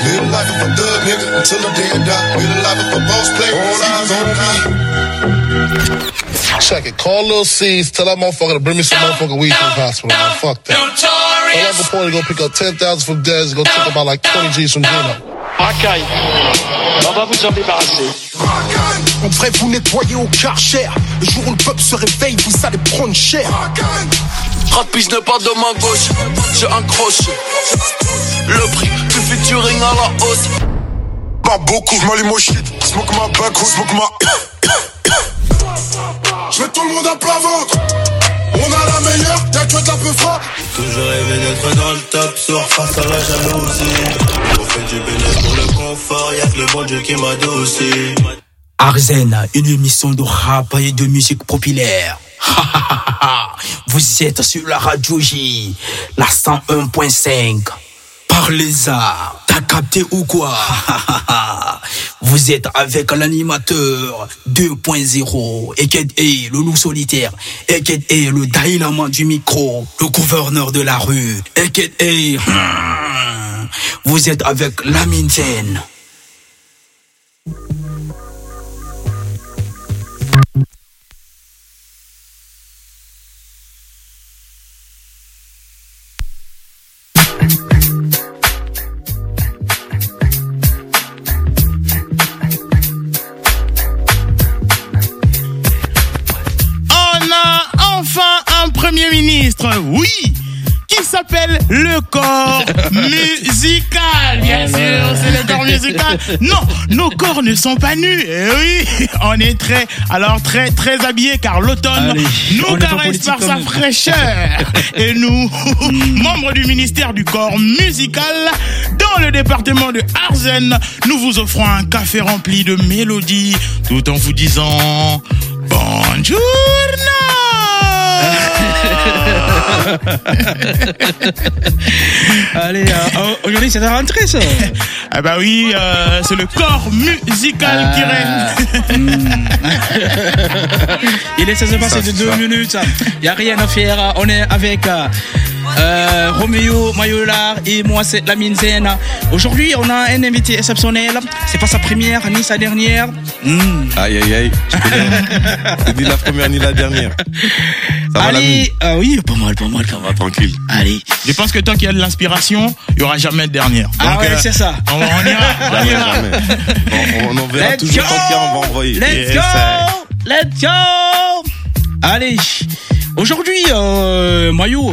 Live life of a thug nigga until the day I die. Live life of a boss player, all eyes on me. Check it. Call Lil C's. Tell that motherfucker to bring me some motherfucking weed to the hospital, man. Fuck that. Tell Uncle Porty to go pick up 10,000 from Dez and go take about like 20 G's from Gino. Racaille. On va vous en débarrasser. On devrait vous nettoyer au Karcher. Le jour où le peuple se réveille, vous allez prendre cher. Rapide n'est pas de ma gauche, j'ai un crochet. Le prix du featuring à la hausse. Pas beaucoup, j'm'allume au shit. Smoke ma back, smoke ma. J'mets tout le monde à plat ventre. On a la meilleure, y'a que de la peu froid. Toujours rêvé d'être dans le top, sur face à la jalousie. On fait du bénéfice pour le confort, y'a que le bon Dieu qui m'adoucit. Arzen, une émission de rap et de musique populaire. Vous êtes sur la radio J, la 101.5. Parlez-en, t'as capté ou quoi? Vous êtes avec l'animateur 2.0, Eked E, le loup solitaire, Eked E, le dynamo du micro, le gouverneur de la rue, Eked E. Vous êtes avec Lamine Zen. Premier ministre, oui, qui s'appelle le corps musical, bien sûr, c'est le corps musical. Non, nos corps ne sont pas nus, oui, on est très habillés car l'automne nous caresse par sa fraîcheur. Et nous, membres du ministère du corps musical, dans le département de Arzen, nous vous offrons un café rempli de mélodies, tout en vous disant bonjour. Allez, aujourd'hui c'est la rentrée ça. Ah bah oui, c'est le corps musical qui règne. Il est 16h passé de 2 minutes. Il n'y a rien à faire. On est avec Roméo Mayolar et moi c'est Lamine Zen. Aujourd'hui on a un invité exceptionnel. C'est pas sa première ni sa dernière. Aïe, c'est ni la première ni la dernière. Ça va, Lamine? Oui, pas mal. Ça va, tranquille. Allez. Je pense que tant qu'il y a de l'inspiration, il n'y aura jamais de dernière. Donc, ouais, c'est ça. On ira. Jamais. On en verra toujours tant qu'il y a, on va envoyer. Let's go. Allez. Aujourd'hui, Mayo,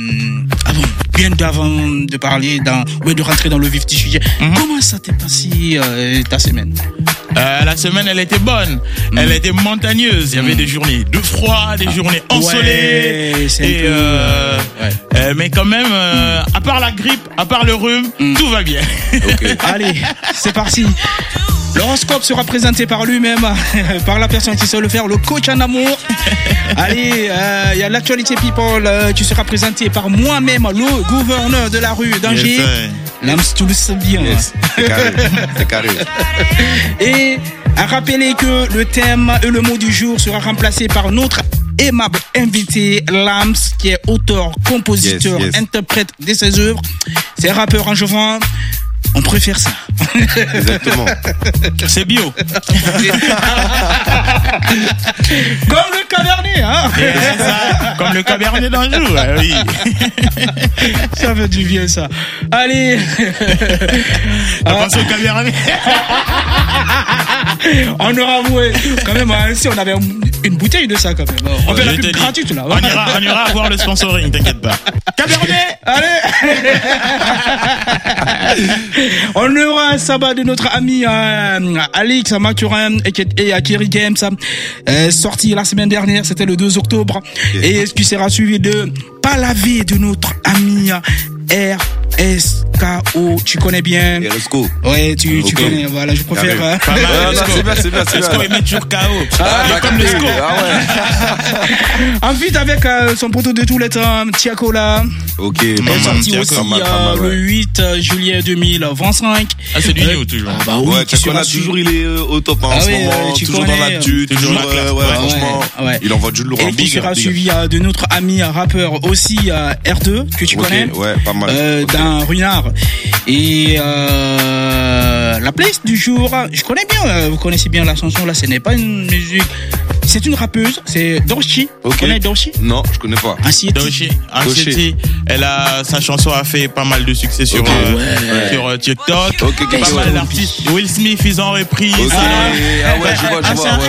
avant de parler, de rentrer dans le vif du sujet, comment ça t'est passé ta semaine? La semaine, elle était bonne. Elle était montagneuse. Il y avait des journées de froid, des journées ensoleillées. Mais quand même, à part la grippe, à part le rhume, tout va bien. Okay. Allez, c'est parti. L'horoscope sera présenté par lui-même, par la personne qui sait le faire, le coach en amour. Allez, il y a l'actualité people qui sera présenté par moi-même, le gouverneur de la rue d'Angers. L'âme, tu le sais bien. Yes. C'est carré. Et à rappeler que le thème et le mot du jour sera remplacé par notre aimable invité, Lams, qui est auteur, compositeur, interprète de ses œuvres. C'est rappeur angevin. On préfère ça. Exactement. C'est bio. Comme le Cabernet, hein. C'est ça. Comme le Cabernet d'Anjou, oui. Ça fait du bien, ça. Allez. On passe au Cabernet. On aura voué. Quand même, si on avait une bouteille de ça, quand même. On fait la pub gratuite, là. On ira avoir le sponsoring, t'inquiète pas. Cabernet. Allez. On aura un sabbat de notre ami Alix Mathurin et Akiri Games, sorti la semaine dernière, c'était le 2 octobre, et qui sera suivi de Palavé de notre ami RSKO, tu connais bien. RSKO. Ouais, tu connais, voilà, je préfère. C'est bien. RSKO, il met toujours KO. Il est comme le SCO. Ensuite, avec son poteau de tous les temps, Tiakola. Ok, il est sorti aussi le 8 juillet 2025. Ah, c'est du new toujours. Bah oui, ouais, Tiakola, toujours, il est au top en ce moment. Toujours dans l'actu, toujours la classe. Franchement, il envoie du lourd en big. Et qui sera suivi de notre ami rappeur aussi, R2, que tu connais. Ouais, pas mal. D'un Runard. Et la playlist du jour, je connais bien, vous connaissez bien la chanson là, ce n'est pas une musique, c'est une rappeuse, c'est Doechii. Vous connaissez Doechii? Non, je connais pas. Doechii, sa chanson a fait pas mal de succès sur TikTok. Pas mal d'artistes. Will Smith, ils ont repris. Je vois.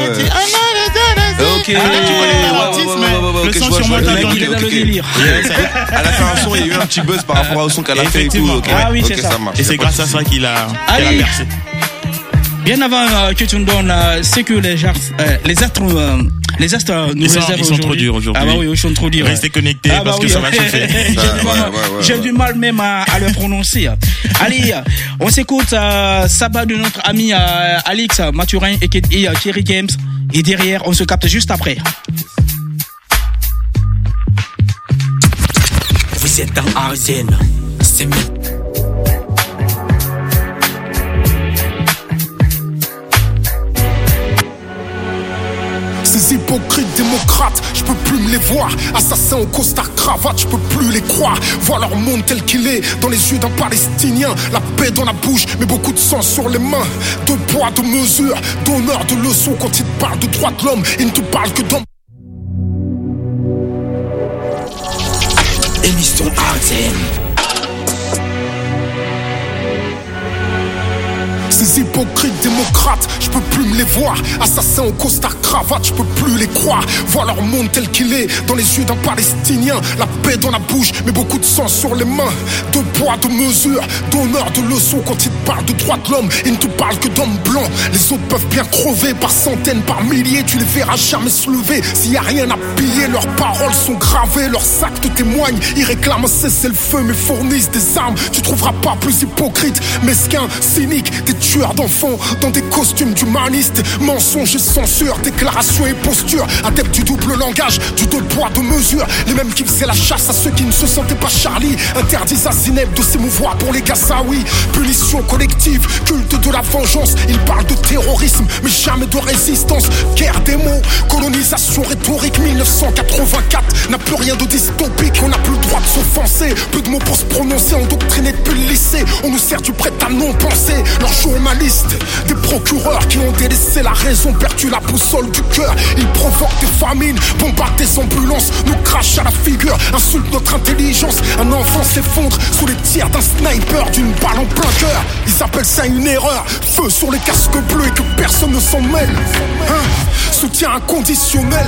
Le son sur mon délire. Elle a fait un son, il y a eu un petit buzz par rapport au son qu'elle a fait et tout. Ah oui, c'est ça. Et c'est grâce à ça qu'il a percé. Bien avant que tu nous donnes ce que les astres nous réservent aujourd'hui. Ils sont trop durs aujourd'hui. Ah bah oui, ils sont trop durs. Restez connectés parce que ça va chauffer. J'ai du mal même à le prononcer. Allez, on s'écoute Sabah de notre ami Alex Mathurin et Thierry Games. Et derrière, on se capte juste après. Vous êtes dans Arzen. C'est mieux. Ces hypocrites démocrates, je peux plus me les voir. Assassins au costard cravate, je peux plus les croire. Voir leur monde tel qu'il est, dans les yeux d'un Palestinien. La paix dans la bouche, mais beaucoup de sang sur les mains. De poids, de mesure, d'honneur, de leçons. Quand ils te parlent de droits de l'homme, ils ne te parlent que d'hommes. Émission Arzen. Ces hypocrites démocrates, je peux plus me les voir. Assassins au costard cravate, je peux plus les croire. Voir leur monde tel qu'il est, dans les yeux d'un Palestinien. La paix dans la bouche, mais beaucoup de sang sur les mains. De poids, de mesure, d'honneur, de leçons. Quand ils te parlent de droits de l'homme, ils ne te parlent que d'hommes blancs. Les autres peuvent bien crever par centaines, par milliers. Tu les verras jamais se lever s'il y a rien à piller. Leurs paroles sont gravées, leurs actes témoignent. Ils réclament un cessez-le-feu, mais fournissent des armes. Tu trouveras pas plus hypocrite, mesquin, cynique, des tueurs d'enfants dans des costumes d'humanistes. Mensonges et censure, déclarations et postures. Adeptes du double langage, du deux poids, deux mesures. Les mêmes qui faisaient la chasse à ceux qui ne se sentaient pas Charlie. Interdisent à Zineb de s'émouvoir pour les Gazaouis. Punition collective, culte de la vengeance. Ils parlent de terrorisme, mais jamais de résistance. Guerre des mots, colonisation rhétorique. 1984 n'a plus rien de dystopique. On n'a plus le droit de s'offenser. Peu de mots pour se prononcer, endoctrinés depuis le lycée. On nous sert du prêt à non-penser. Leur journalistes, des procureurs qui ont délaissé la raison, perdu la boussole du cœur. Ils provoquent des famines, bombardent des ambulances, nous crachent à la figure, insultent notre intelligence. Un enfant s'effondre sous les tirs d'un sniper, d'une balle en plein cœur. Ils appellent ça une erreur, feu sur les casques bleus et que personne ne s'en mêle. Soutien inconditionnel.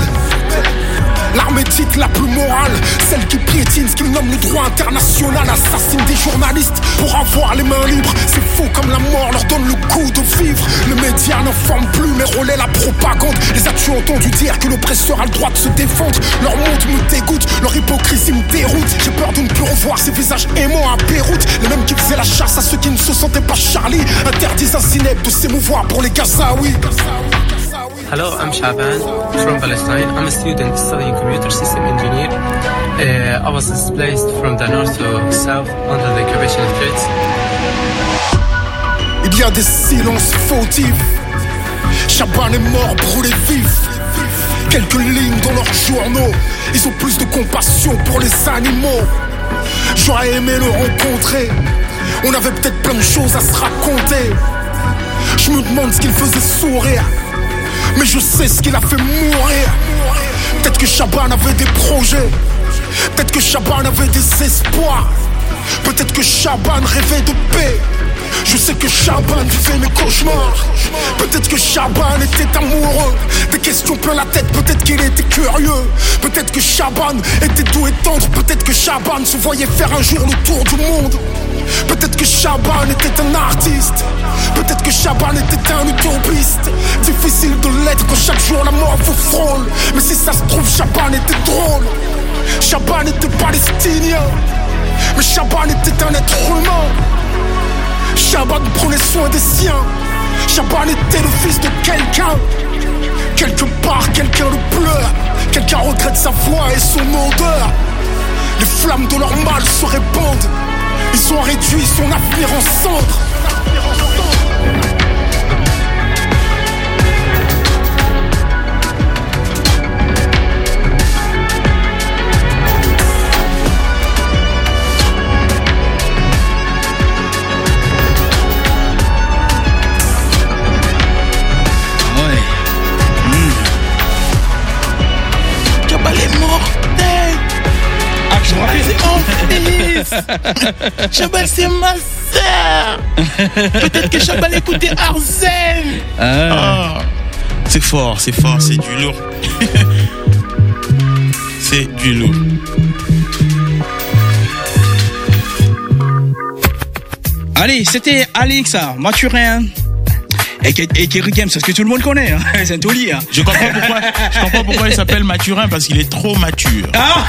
L'arme éthique la plus morale, celle qui piétine ce qu'ils nomment le droit international, assassine des journalistes pour avoir les mains libres. C'est faux comme la mort leur donne le goût de vivre. Les médias n'informent plus mais relaient la propagande. Les as-tu entendu dire que l'oppresseur a le droit de se défendre? Leur monde me dégoûte, leur hypocrisie me déroute. J'ai peur de ne plus revoir ces visages aimants à Beyrouth. Les mêmes qui faisaient la chasse à ceux qui ne se sentaient pas Charlie. Interdisent à Zineb de s'émouvoir pour les Gazaouis. Hello, I'm Shaban from Palestine. I'm a student studying computer system engineer. I was displaced from the north to south under the occupation threats. Il y a des silences fautifs. Shaban est mort, brûlé vif. Quelques lignes dans leurs journaux. Ils ont plus de compassion pour les animaux. J'aurais aimé le rencontrer. On avait peut-être plein de choses à se raconter. Je me demande ce qu'il faisait sourire. Mais je sais ce qu'il a fait mourir. Peut-être que Shaban avait des projets. Peut-être que Shaban avait des espoirs. Peut-être que Shaban rêvait de paix. Je sais que Shaban vivait mes cauchemars. Peut-être que Shaban était amoureux. Des questions plein la tête, peut-être qu'il était curieux. Peut-être que Shaban était doux et tendre. Peut-être que Shaban se voyait faire un jour le tour du monde. Peut-être que Shaban était un artiste. Peut-être que Shaban était un utopiste. Difficile de l'être quand chaque jour la mort vous frôle. Mais si ça se trouve, Shaban était drôle. Shaban était palestinien. Mais Shaban était un être humain. Shaban prenait soin des siens. Shaban était le fils de quelqu'un. Quelque part, quelqu'un le pleure. Quelqu'un regrette sa voix et son odeur. Les flammes de leur mal se répandent. Ils ont réduit son avenir en cendres. Chabal, c'est ma sœur. Peut-être que Chabal écoutait Arsène. C'est fort, c'est du lourd. C'est du lourd. Allez, c'était Alix, Mathurin. Et Kerry James, parce que tout le monde connaît, hein. C'est un taulier. Hein. Je comprends pourquoi il s'appelle Mathurin, parce qu'il est trop mature. Ah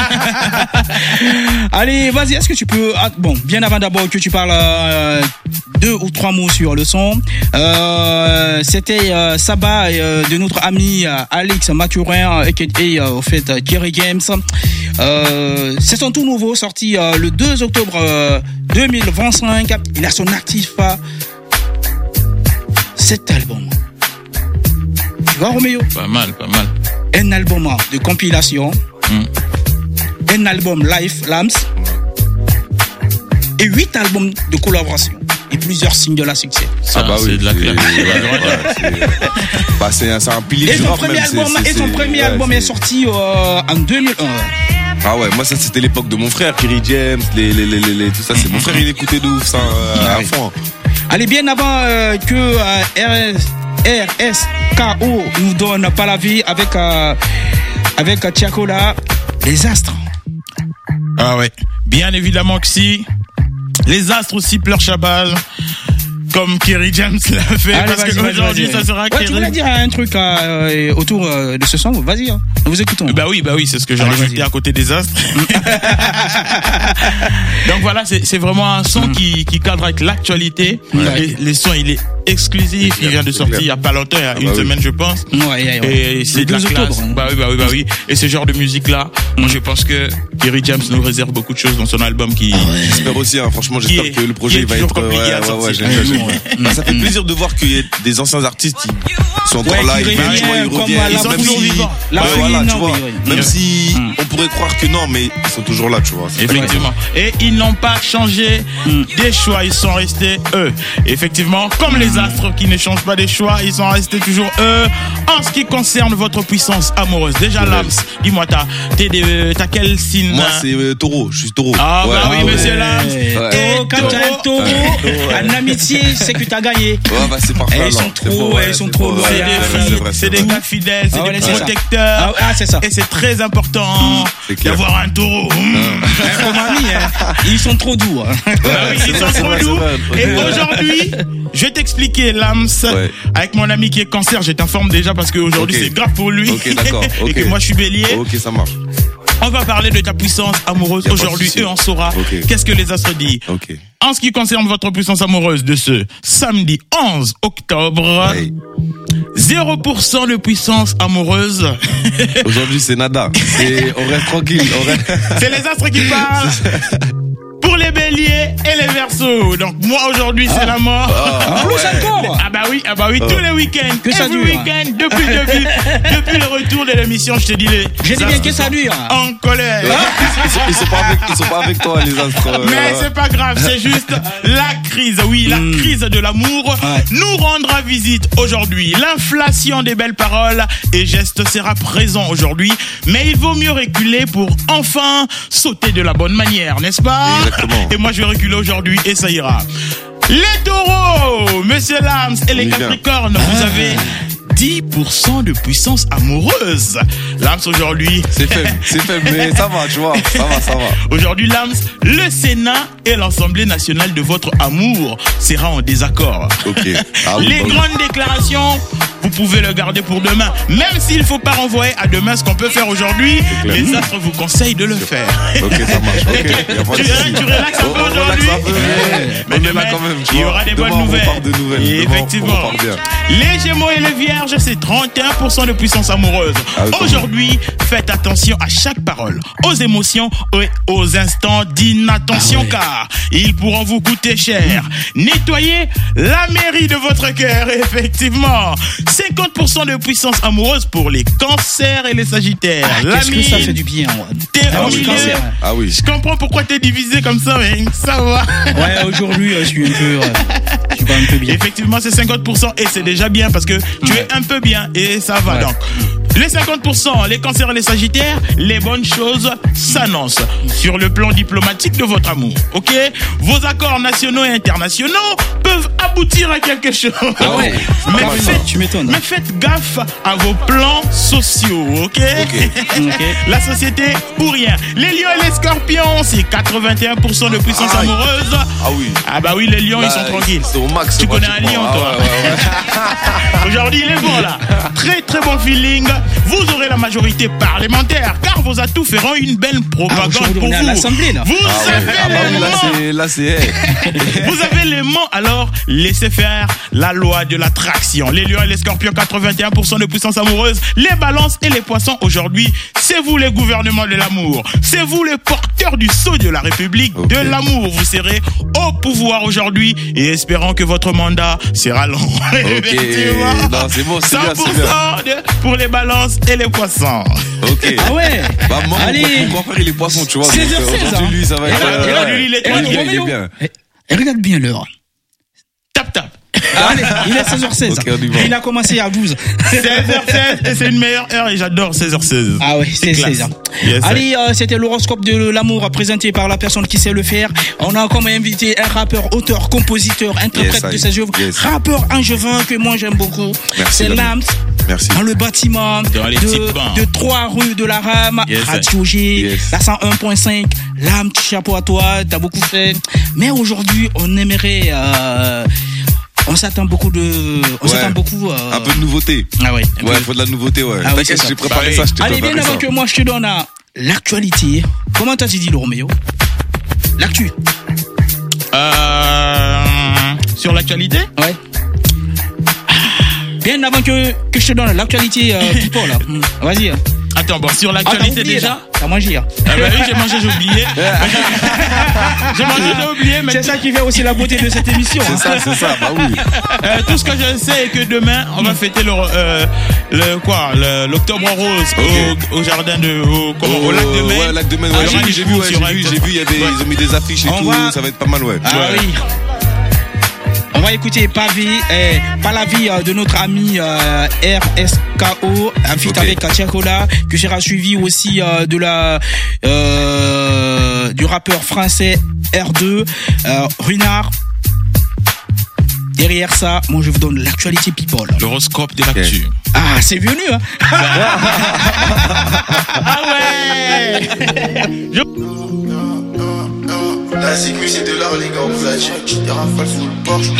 allez, vas-y, est-ce que tu peux... bon, bien avant d'abord que tu parles 2 ou 3 mots sur le son. C'était Saba de notre ami Alix Mathurin, et au fait Kerry James. C'est son tout nouveau, sorti le 2 octobre 2025. Il a son actif... cet album. Tu vois, Roméo? Pas mal. Un album de compilation. Un album live, Lams. Et 8 albums de collaboration. Et plusieurs singles à succès. C'est de la classe. C'est un pilier du rap même. Et son premier album est sorti en 2001. Ah ouais, moi ça c'était l'époque de mon frère, Kerry James, tout ça. C'est mon frère, il écoutait de ouf ça à fond. Allez, bien avant que RSKO nous donne pas la vie avec Tiakola, les astres. Ah ouais, bien évidemment que si. Les astres aussi pleurent Chabal. Comme Kerry James l'a fait. Allez, parce qu'aujourd'hui, ça sera Kerry. Tu voulais dire un truc autour de ce son? Vas-y, hein. Nous vous écoutons. Bah oui, c'est ce que j'ai rajouté à côté des astres. Donc voilà, c'est vraiment un son qui cadre avec l'actualité. Ouais. Les sons, il est exclusif. Il vient de sortir il y a pas longtemps, il y a une semaine, je pense. Ouais. Et c'est de la classe. Bah oui. Et ce genre de musique-là, moi, je pense que Kerry James nous réserve beaucoup de choses dans son album qui. J'espère aussi, hein. Franchement, j'espère que le projet va être compliqué à sortir. Ça fait plaisir de voir qu'il y a des anciens artistes qui sont encore là, ils reviennent, ils sont toujours vivants. Même si on pourrait croire que non, mais ils sont toujours là, tu vois. Effectivement. Et ils n'ont pas changé des choix, ils sont restés eux. Effectivement, comme les astres qui ne changent pas des choix, ils sont restés toujours eux. En ce qui concerne votre puissance amoureuse, déjà Lams, dis-moi, t'as quel signe? Moi c'est taureau, je suis taureau. Ah bah oui, monsieur Lams. Et quand t'as un taureau, en amitié, c'est que t'as gagné. Ouais, bah c'est parfait. Ils sont trop loyaux. C'est des gars fidèles, c'est des protecteurs. Ah, c'est ça. Et c'est très important d'avoir un taureau. Comme ami, ils sont trop doux. Ils sont trop doux. Et aujourd'hui, je vais t'expliquer, Lams, avec mon ami qui est cancer. Je t'informe déjà parce qu'aujourd'hui c'est grave pour lui. Ok, d'accord. Et que moi je suis bélier. Ok, ça marche. On va parler de ta puissance amoureuse aujourd'hui et on saura qu'est-ce que les astres disent. En ce qui concerne votre puissance amoureuse de ce samedi 11 octobre, 0% de puissance amoureuse. Aujourd'hui c'est nada. On reste tranquille. C'est les astres qui parlent. Pour les béliers et les verseaux. Donc moi aujourd'hui c'est la mort. Ah bah oui, tous les week-ends. Que ça dure. Week-end, depuis le retour de l'émission, je te dis j'ai dit bien que ça dure. En colère. Ils sont pas avec toi les astres. Mais c'est pas grave, c'est juste la crise. Oui, la crise de l'amour nous rendra visite aujourd'hui. L'inflation des belles paroles et gestes sera présent aujourd'hui, mais il vaut mieux reculer pour enfin sauter de la bonne manière, n'est-ce pas? Exactement. Et moi je vais reculer aujourd'hui et ça ira. Les taureaux, monsieur Lams et les capricornes, vous avez 10% de puissance amoureuse. Lams aujourd'hui. C'est faible, mais ça va, tu vois. Ça va. Aujourd'hui, Lams, le Sénat et l'Assemblée nationale de votre amour sera en désaccord. Les grandes déclarations, vous pouvez le garder pour demain. Même s'il ne faut pas renvoyer à demain ce qu'on peut faire aujourd'hui, les astres vous conseillent de le faire. Ok, ça marche. Tu relaxes un peu aujourd'hui. Mais demain, il y aura des bonnes nouvelles. Et effectivement, les Gémeaux et les Vierges, c'est 31% de puissance amoureuse. Aujourd'hui, faites attention à chaque parole, aux émotions et aux instants d'inattention, car ils pourront vous coûter cher. Nettoyez la mairie de votre cœur, effectivement. 50% de puissance amoureuse pour les cancers et les sagittaires. Qu'est-ce que ça fait du bien, Je comprends pourquoi t'es divisé comme ça, mais ça va. Ouais, aujourd'hui, je suis un peu bien. Effectivement, c'est 50% et c'est déjà bien parce que tu es un peu bien et ça va donc. Les 50%, les cancers et les sagittaires, les bonnes choses s'annoncent sur le plan diplomatique de votre amour. Ok? Vos accords nationaux et internationaux peuvent aboutir à quelque chose. Ah ouais. Tu m'étonnes. Mais faites gaffe à vos plans sociaux, ok? La société ou rien. Les lions et les scorpions, c'est 81% de puissance amoureuse. Ah oui. Ah bah oui, les lions, ils sont tranquilles. C'est au max. Tu connais un lion, toi? Aujourd'hui, il est bon là. Très très bon feeling. Vous aurez la majorité parlementaire car vos atouts feront une belle propagande pour vous. À l'Assemblée, là. Vous avez là c'est vous avez l'aimant, alors laissez faire la loi de l'attraction. Les lions et les scorpions, 81% de puissance amoureuse. Les balances et les poissons, aujourd'hui, c'est vous les gouvernements de l'amour. C'est vous les porteurs du sceau de la République de l'amour. Vous serez au pouvoir aujourd'hui et espérons que votre mandat sera long. Non, c'est bon, c'est bien, c'est bien. Pour les balances et les poissons. Ok. Ah ouais. Bah, moi, allez. mon frère, il est poisson, tu vois. 16h16. Aujourd'hui, lui, ça va être. Il est bien. Et regarde bien l'heure. Tap. Allez, il est 16h16. Okay, il a commencé à 12. 16h16, c'est une meilleure heure et j'adore 16h16. Ah oui, c'est 16h. Yes, allez, c'était l'horoscope de l'amour présenté par la personne qui sait le faire. On a comme invité un rappeur, auteur, compositeur, interprète de ses œuvres. Rappeur angevin que moi j'aime beaucoup. C'est Lams. Merci. Dans le bâtiment de 3 rue de la Rame, Radio G, la 101.5. Lams, chapeau à toi, t'as beaucoup fait. Mais aujourd'hui, on aimerait... on s'attend beaucoup un peu de nouveauté. Ah ouais. Ouais, il faut de la nouveauté, ouais. Ah T'inquiète, j'ai préparé ça, je t'ai allez, préparé bien ça. avant que moi je te donne l'actualité. Comment t'as dit le Roméo? L'actu. Sur l'actualité? Ouais. Bien avant que je te donne l'actualité, people, là. Vas-y. Attends, bon, sur l'actualité déjà. T'as mangé, hein. Ah bah oui, j'ai mangé, j'ai oublié. J'ai oublié, mais c'est ça qui fait aussi la beauté de cette émission. C'est ça, bah oui. Tout ce que je sais est que demain, on va fêter l'octobre rose au jardin au lac de Maine. Ouais, lac de Maine, ouais, j'ai vu, ils ont mis des affiches et tout, ça va être pas mal, ouais. Ah oui. On va écouter Pas la vie de notre ami RSKO, un feat avec Katia Kola, que sera suivi aussi du rappeur français R2, Runard. Derrière ça, moi je vous donne l'actualité people. L'horoscope de l'actu. Ah, c'est venu, hein. Ah ouais. La sécu c'est de l'art les gars, on flash. Des rafales sous le Porsche.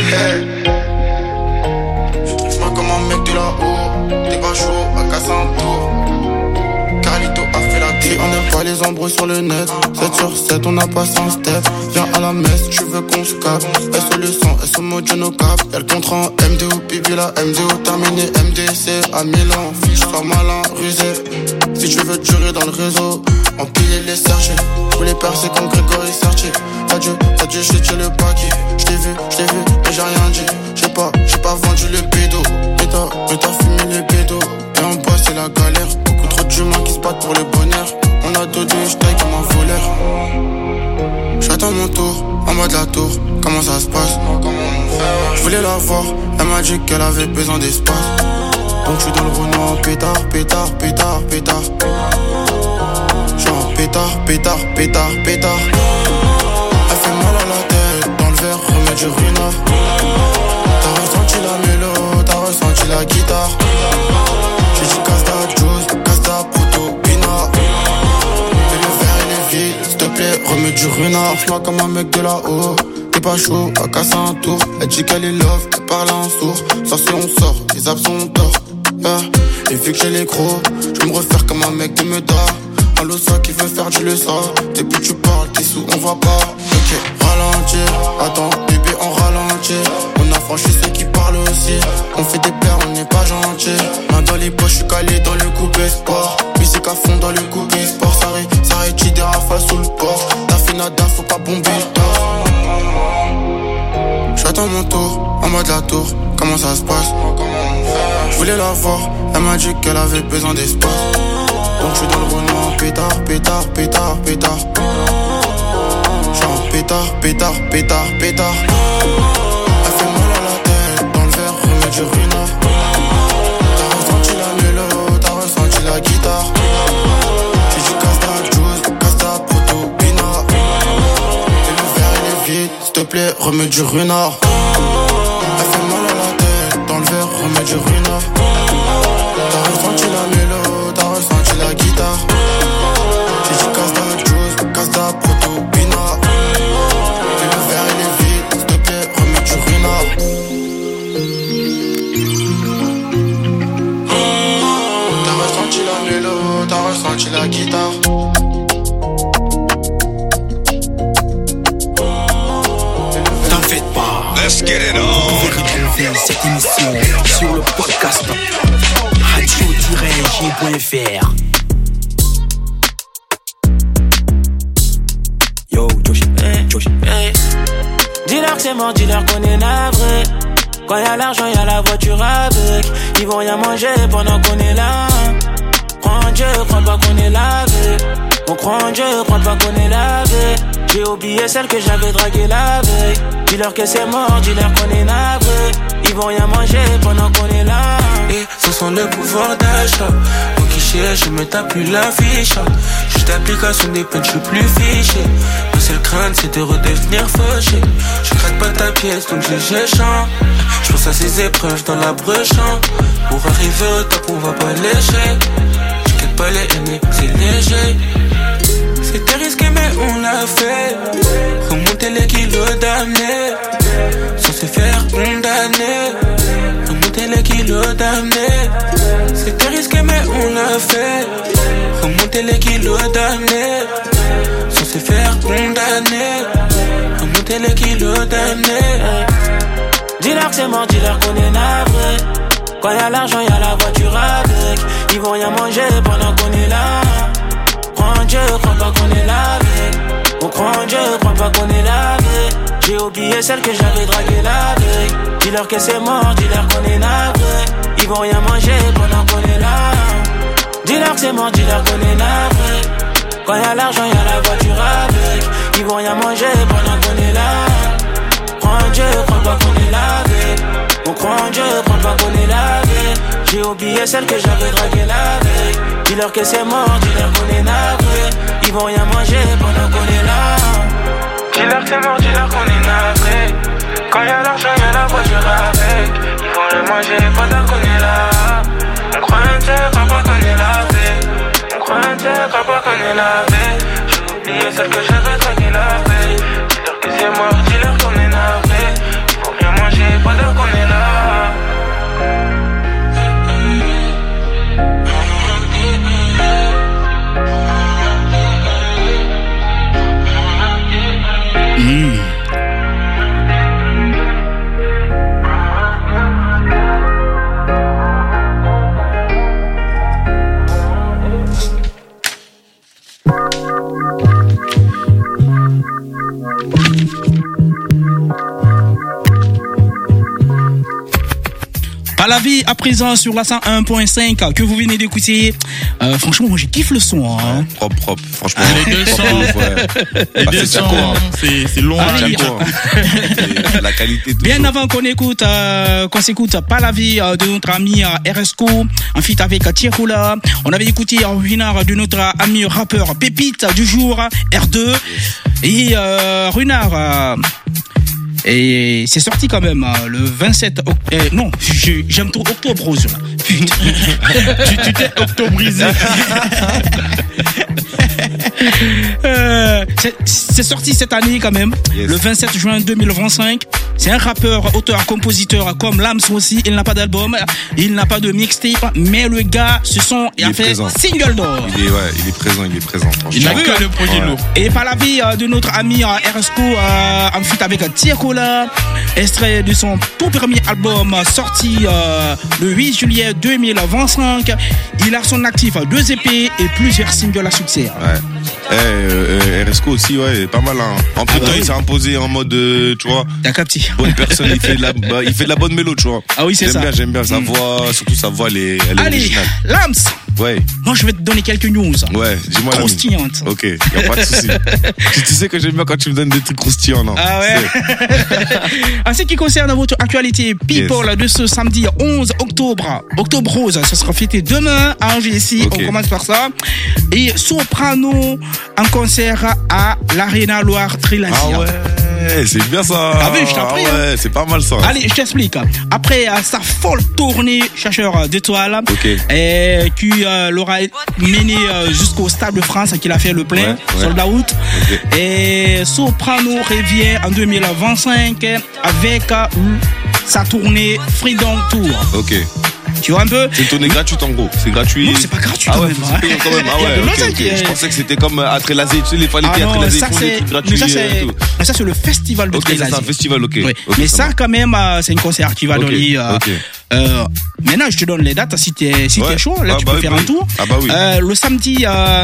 Je trouve comme un mec de là-haut. T'es pas chaud à casser un tour. Carlito a fait la clé. On n'aime pas les embrouilles sur le net. 7 sur 7 on a passé un step. Viens à la messe, tu veux qu'on se capte. SO le sang, SO mode no cap. Y'a le contrat en MDO, pipi la MDO terminé. MDC à Milan, fiche sois malin, rusé. Si tu veux durer dans le réseau, empiler les sergés. Tous les percés comme Grégory Sertier. Adieu, j'ai tué le paquet. J't'ai vu, mais j'ai rien dit. J'ai pas vendu le bédo. Mais t'as fumé les bédos. Et en bas c'est la galère. Beaucoup trop d'humains qui se battent pour le bonheur. On a deux j'taille comme un voleur. J'attends mon tour, en mode la tour. Comment ça se passe? Je voulais la voir, elle m'a dit qu'elle avait besoin d'espace. Donc je suis dans le Renault, pétard. Genre pétard. Elle fait mal à la tête, dans le verre, remets du Runard. T'as ressenti la mélo, t'as ressenti la guitare. J'ai dit casse ta juice, casse ta proto, pina. Et le verre il est vide, s'il te plaît, remets du Runard. J'm'as comme un mec de là-haut. T'es pas chaud, à casser un tour. Elle dit qu'elle est love, elle parle en sourd. Ça c'est on sort, les absents tort. Et vu que j'ai les crocs, je me refaire comme un mec de Meda. Un losa qui veut faire du leçon. Depuis tu parles, t'es sous, on va pas. Ok, ralentir, attends, bébé, on ralentit. On a franchi ceux qui parlent aussi. On fait des pleurs, on n'est pas gentil. Main dans les poches, je suis calé dans le coupé sport. Musique à fond dans le coupé sport. Ça rétire des rafales sous le port. T'as fait nada, faut pas bomber le tort. J'attends mon tour, en mode la tour. Comment ça se passe? Je voulais la voir, elle m'a dit qu'elle avait besoin d'espace. Donc je suis dans le Renault, pétard. Genre pétard. Elle fait mal à la tête. remets du runard. Elle fait mal à la tête, dans le verre, remets du runard. T'as ressenti la mélo, t'as ressenti la guitare. J'ai dit casse-ta, juice, casse-ta, proto, bina. Et le verre il est vide, s'il te plaît, remets du runard. T'as ressenti la mélo, t'as ressenti la guitare. T'en faites pas. Let's get it on. Retrouver cette émission sur le podcast radio-j.fr. Yo, Josh, Josh. Dis-leur que c'est mort, dis-leur qu'on est navré. Quand y'a l'argent, y'a la voiture avec. Ils vont rien manger pendant qu'on est là. Crois en Dieu, crois pas qu'on est lavé. On croit en Dieu, crois pas qu'on est lavé. J'ai oublié celle que j'avais draguée la veille. Dis-leur que c'est mort, dis-leur qu'on est navré. Ils vont rien manger pendant qu'on est là. Et ce sont le pouvoir d'achat. Au guichet, je me tape plus la fiche. Juste l'application des peines, je suis plus fiché. Ma seule crainte, c'est de redevenir fauché. Je gratte pas ta pièce, donc j'échange. Je pense à ces épreuves dans la brochure. Pour arriver au top, on va pas lécher. Je quitte pas les aînés, c'est léger. C'était risqué mais on l'a fait. Remonter les kilos d'années sans se faire condamner. Remonter les kilos d'années. C'était risqué mais on l'a fait. Remonter les kilos d'années sans se faire condamner. Remonter les kilos d'années. Dis-leur que c'est mort, dis-leur qu'on est navré. Quand y'a l'argent, y'a la voiture avec. Ils vont rien manger pendant qu'on est là. Crois en Dieu, crois pas qu'on est lavé. On croit en Dieu, crois pas qu'on est lavé. J'ai oublié celle que j'avais draguée la veille. Dis-leur que c'est mort, dis-leur qu'on est navré. Ils vont rien manger pendant qu'on est là. Dis-leur que c'est mort, dis-leur qu'on est navré. Quand y'a l'argent, y'a la voiture avec. Ils vont rien manger pendant qu'on est là. Crois en Dieu, crois pas qu'on est lavé. On croit en Dieu, crois pas qu'on est lavé. J'ai oublié celle que j'avais draguée la veille. Dis-leur que c'est mort, dis-leur qu'on est navré. Ils vont rien manger pendant qu'on est là. Dis-leur que c'est mort, dis-leur qu'on est navré. Quand y'a l'argent, y'a la voiture avec. Ils vont rien manger pendant qu'on est là. On croit en Dieu, crois pas qu'on est lavé. On croit en Dieu, crois pas qu'on est lavé. J'ai oublié celle que j'avais draguée la veille. Dis-leur que c'est mort, dis-leur qu'on est navré. Ils vont rien manger pendant qu'on est là. La vie à présent sur la 101.5 que vous venez d'écouter. Franchement, moi, je kiffe le son. Hein. Propre. Franchement. Les deux sons. Les deux sons. C'est long. La qualité. Bien avant qu'on écoute, qu'on s'écoute Pas la vie de notre ami RSCO, en feat avec Tierkoula. On avait écouté Runar de notre ami rappeur Pépite du jour, R2. Et Runar. Et c'est sorti quand même le 27 non, j'aime trop Octobre Rose. Putain. tu t'es octobrisé. C'est sorti cette année quand même, le 27 juin 2025. C'est un rappeur, auteur, compositeur comme Lams aussi. Il n'a pas d'album, il n'a pas de mixtape, mais le gars, il a fait présent. Single d'or. Il est présent. Il a vu le projet lourd. Et par la vie de notre ami RSCO, en feat avec Tierkola, extrait de son tout premier album sorti le 8 juillet 2025. Il a son actif 2 EP et plusieurs singles à succès. Ouais. RSCO aussi, ouais, pas mal. Hein. En plus, il s'est imposé en mode, tu vois. T'as capté. Bonne personne, il fait de la bonne mélo, tu vois. Ah oui, c'est ça. J'aime bien sa voix, surtout sa voix, elle est originale. Lams. Ouais. Moi, je vais te donner quelques news. Ouais, dis-moi. Croustillantes. Ok, y a pas de souci. tu sais que j'aime bien quand tu me donnes des trucs croustillants, non? Ah ouais. En ce qui concerne votre actualité people de ce samedi 11 octobre, Octobre Rose, ça sera fêté demain à Angers ici. Okay. On commence par ça. Et Soprano en concert à l'Arena Loire Trilasia. Ah ouais. ouais, c'est bien ça. Ah oui, je t'en prie. Ouais, c'est pas mal ça. Allez, je t'explique. Après sa folle tournée chercheur d'étoiles, qui l'aura mené jusqu'au Stade de France, qu'il a fait le plein, sold out. Et Soprano revient en 2025 avec sa tournée Freedom Tour. Ok. Tu vois un peu? C'est une tournée gratuite en gros. C'est gratuit. Non, c'est pas gratuit quand même. Quand même. Ah ouais, ok. Je pensais que c'était comme à Trélazé. Tu sais, les fois les théâtres Trélazé font des trucs gratuits. Mais ça, c'est le festival de Trélazé. C'est un festival, ok. Mais ça, quand même, c'est un concert qui va donner. Maintenant, je te donne les dates si t'es chaud. Là, tu peux faire un tour. Ah bah oui. Le samedi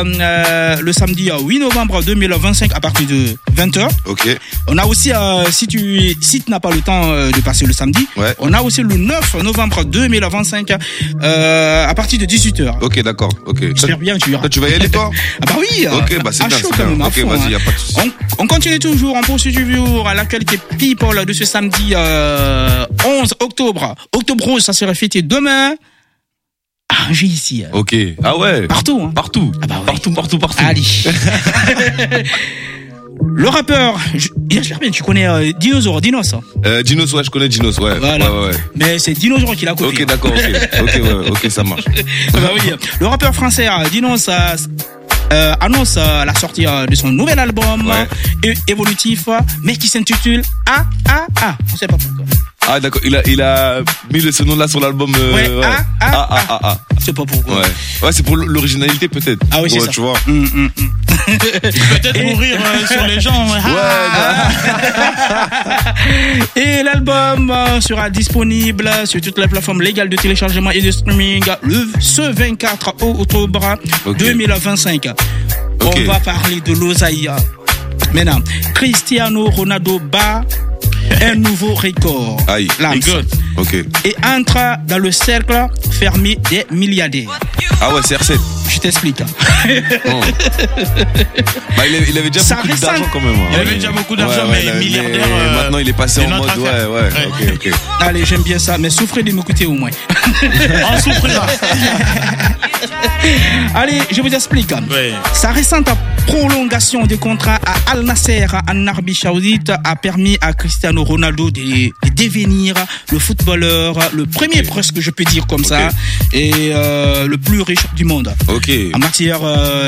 8 novembre 2025 à partir de 20h. Ok. On a aussi, si tu n'as pas le temps de passer le samedi, on a aussi le 9 novembre 2025 à partir de 18h. Ok, d'accord. Ok. J'espère bien que tu verras. Toi, tu vas y aller, toi? Ah bah oui. Ok, bah c'est bien. Chaud, quand même, ok, fond, vas-y, y a pas de souci. On continue toujours, on poursuit toujours à l'actualité people de ce samedi 11 octobre. Octobre Rose, ça sera fêté demain. J'ai ici. Ok. Ah ouais. Partout. Hein. Partout. Ah bah oui. Partout. Allez. Le rappeur, j'espère bien, tu connais Dinos. Dinos, ouais, je connais Dinos, ouais. Voilà. Ouais. Mais c'est Dinos qui l'a copié. Ok, d'accord, ok, ça marche. Bah oui. Le rappeur français Dinos annonce la sortie de son nouvel album évolutif, mais qui s'intitule On sait pas pourquoi. Ah d'accord, il a mis ce nom-là sur l'album. Je sais pas pourquoi. Ouais, c'est pour l'originalité peut-être. Ah oui, c'est ça. Tu vois. Peut-être pour rire sur les gens. Et l'album sera disponible sur toutes les plateformes légales de téléchargement et de streaming ce 24 octobre 2025. On va parler de l'oseille. Maintenant, Cristiano Ronaldo bat un nouveau record. Et entre dans le cercle fermé des milliardaires. Ah ouais, CR7. Je t'explique. Bah, il avait déjà beaucoup d'argent quand même. Il avait déjà beaucoup d'argent, mais milliardaire. Maintenant, il est passé en mode. Ok. Allez, j'aime bien ça, mais souffrez de m'écouter au moins. On souffrira. Allez, je vous explique. Sa récente prolongation de contrat à Al Nasser en Arabie Saoudite a permis à Cristiano Ronaldo de devenir le footballeur le premier, presque je peux dire comme ça, et le plus riche du monde. En matière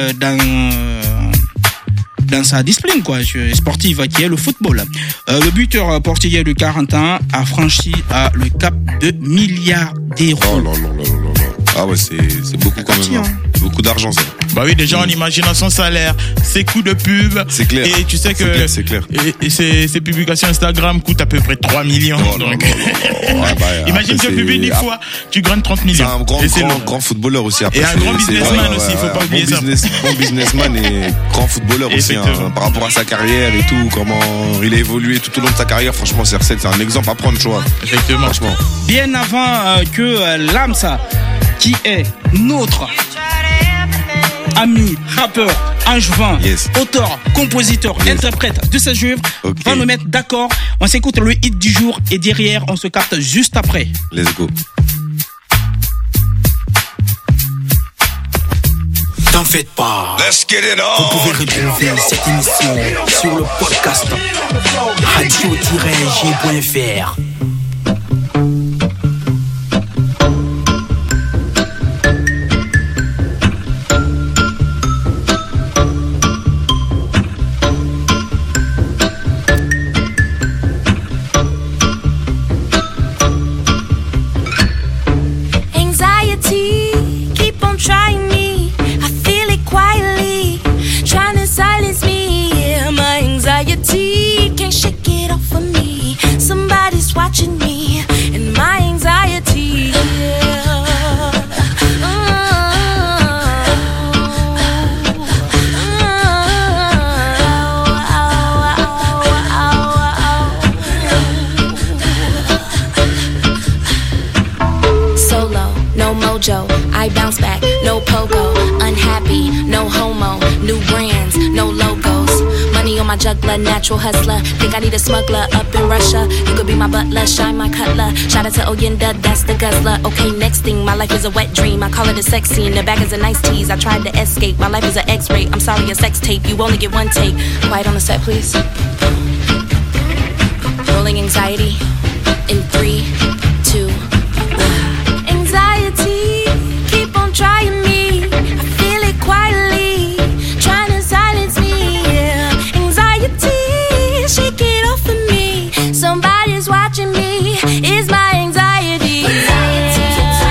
dans sa discipline sportive qui est le football. Le buteur portugais de 40 ans a franchi le cap de milliards d'euros. Ah ouais, c'est beaucoup quand même. Beaucoup d'argent ça. Bah oui, déjà en imaginant son salaire, ses coûts de pub. C'est clair. Et tu sais que c'est clair. Et ses publications Instagram coûtent à peu près 3 millions. Imagine que publie 10 fois, tu gagnes 30 millions. C'est un grand footballeur aussi. Après, et un grand businessman aussi, il faut pas oublier ça. Bon businessman et grand footballeur aussi. Par rapport à sa carrière et tout, comment il a évolué tout au long de sa carrière. Franchement, CR7, c'est un exemple à prendre, tu vois. Effectivement. Franchement. Bien avant que Lamsa, qui est notre ami, rappeur, angevin, auteur, compositeur, interprète de ces œuvres, va nous mettre d'accord. On s'écoute le hit du jour et derrière, on se capte juste après. Let's go. T'en faites pas. Let's get it on. Vous pouvez retrouver cette émission sur le podcast radio-g.fr. Watching me and my anxiety. Solo, no mojo, I bounce back, no pogo, unhappy, no homo, new brands, no logos. Money on my juggler, natural hustler. Think I need a smuggler up in Russia. You could be my butler, shine my cutler. Shout out to Oyenda, that's the guzzler. Okay, next thing, my life is a wet dream. I call it a sex scene. The bag is a nice tease. I tried to escape. My life is an X-ray. I'm sorry, a sex tape. You only get one take. Quiet on the set, please. feeling anxiety? In 3, 2, 1. Anxiety, keep on trying me. I feel it quietly, trying to silence me. Yeah. Anxiety, shake it off of me. Somebody's watching me. It's my anxiety. Anxiety,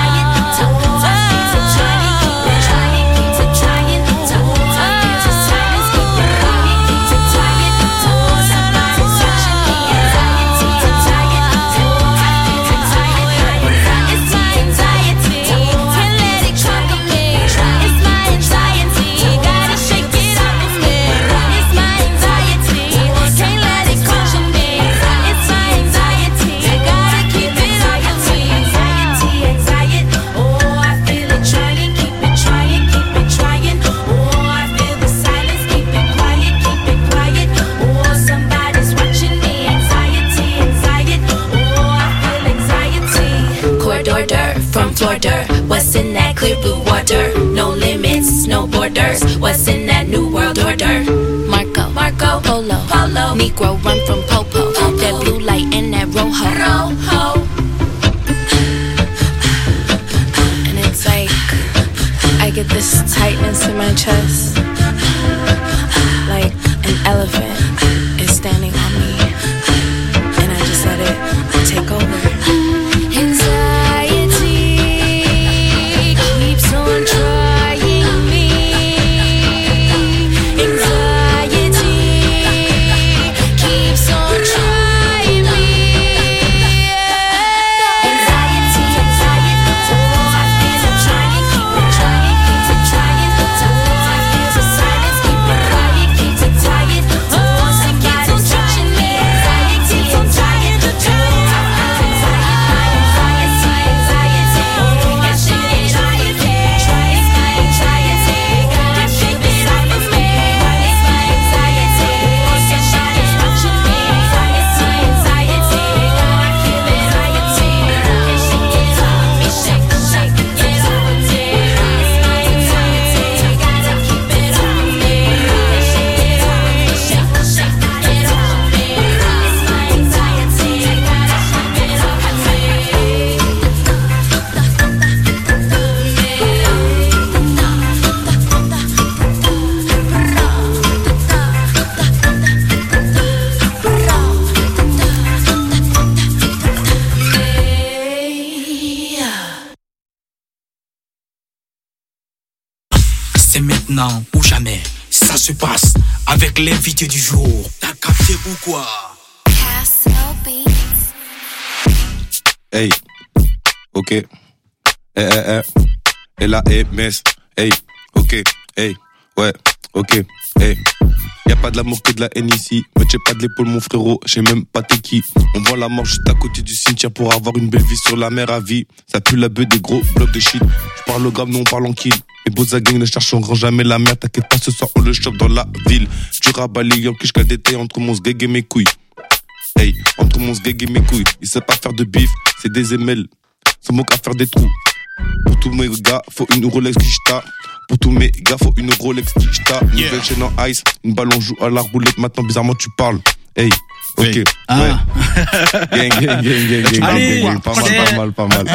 from Florida, what's in that clear blue water? No limits, no borders. What's in that new world order? Marco, Polo, Negro run from Popo. That blue light and that rojo. And it's like I get this tightness in my chest, like an elephant is standing on me, and I just let it take over. Maintenant ou jamais, ça se passe avec l'invité du jour. T'as capté ou quoi? Hey, ok. L-A-M-S. Hey, ok. Hey, ouais, ok. Hey. Y'a pas de l'amour que de la haine ici. Me tiens pas de l'épaule mon frérot, j'sais même pas t'es qui. On voit la mort juste à côté du cimetière pour avoir une belle vie sur la mer à vie. Ça pue la beuh des gros blocs de shit. J'parle au gramme, nous on parle en kill. Les beaux gang ne chercheront jamais la mer. T'inquiète pas, ce soir on le chope dans la ville. Du rabat les Yankees jusqu'à détail entre mon sgeg et mes couilles. Hey, entre mon sgeg et mes couilles. Il sait pas faire de bif, c'est des ML. C'est mon qu'à faire des trous. Pour tous mes gars, faut une Rolex Kishta. Pour tous mes gars, faut une Rolex Kishta. Nouvelle chaîne en ice, une balle on joue à la roulette. Maintenant, bizarrement, tu parles. Hey, ok, ah. Ouais. Gang. Allez, pas mal.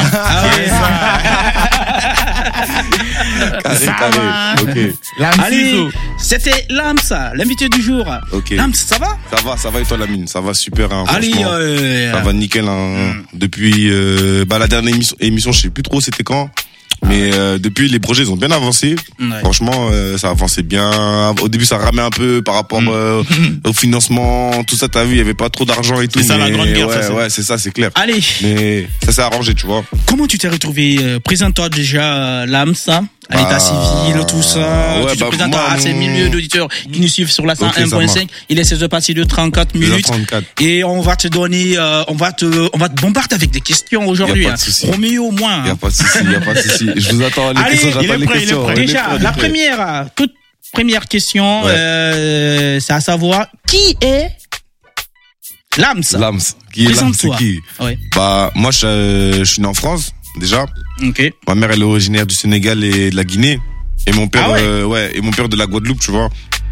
Carré. Ok. Allez, c'était Lams, l'invité du jour. Ok. Lams, ça va? Ça va et toi, Lamine? Ça va super, hein. Allez, ça va nickel, hein. Depuis, la dernière émission, je sais plus trop c'était quand. Mais depuis, les projets ils ont bien avancé. Ouais. Franchement, ça avançait bien. Au début, ça ramait un peu par rapport au financement, tout ça. T'as vu, il y avait pas trop d'argent et tout. C'est ça la grande guerre. Ouais, c'est ça, c'est clair. Allez. Mais ça s'est arrangé, tu vois. Comment tu t'es retrouvé? Présente-toi déjà, Lams, à l'état civil, tout ça. Ouais, tu te présentes à ces milliers d'auditeurs qui nous suivent sur la 101.5. Il est 16h passé de 34 minutes. 34. Et on va te donner, on va te bombarder avec des questions aujourd'hui. Roméo, au moins. Y a pas de souci. Je vous attends les questions, j'attends les questions. Déjà, la toute première question, c'est à savoir, qui est Lams? Qui est Lams, c'est qui? Ouais. Moi, je suis né en France, déjà. Ok. Ma mère, elle est originaire du Sénégal et de la Guinée. Et mon père, et mon père de la Guadeloupe, tu vois.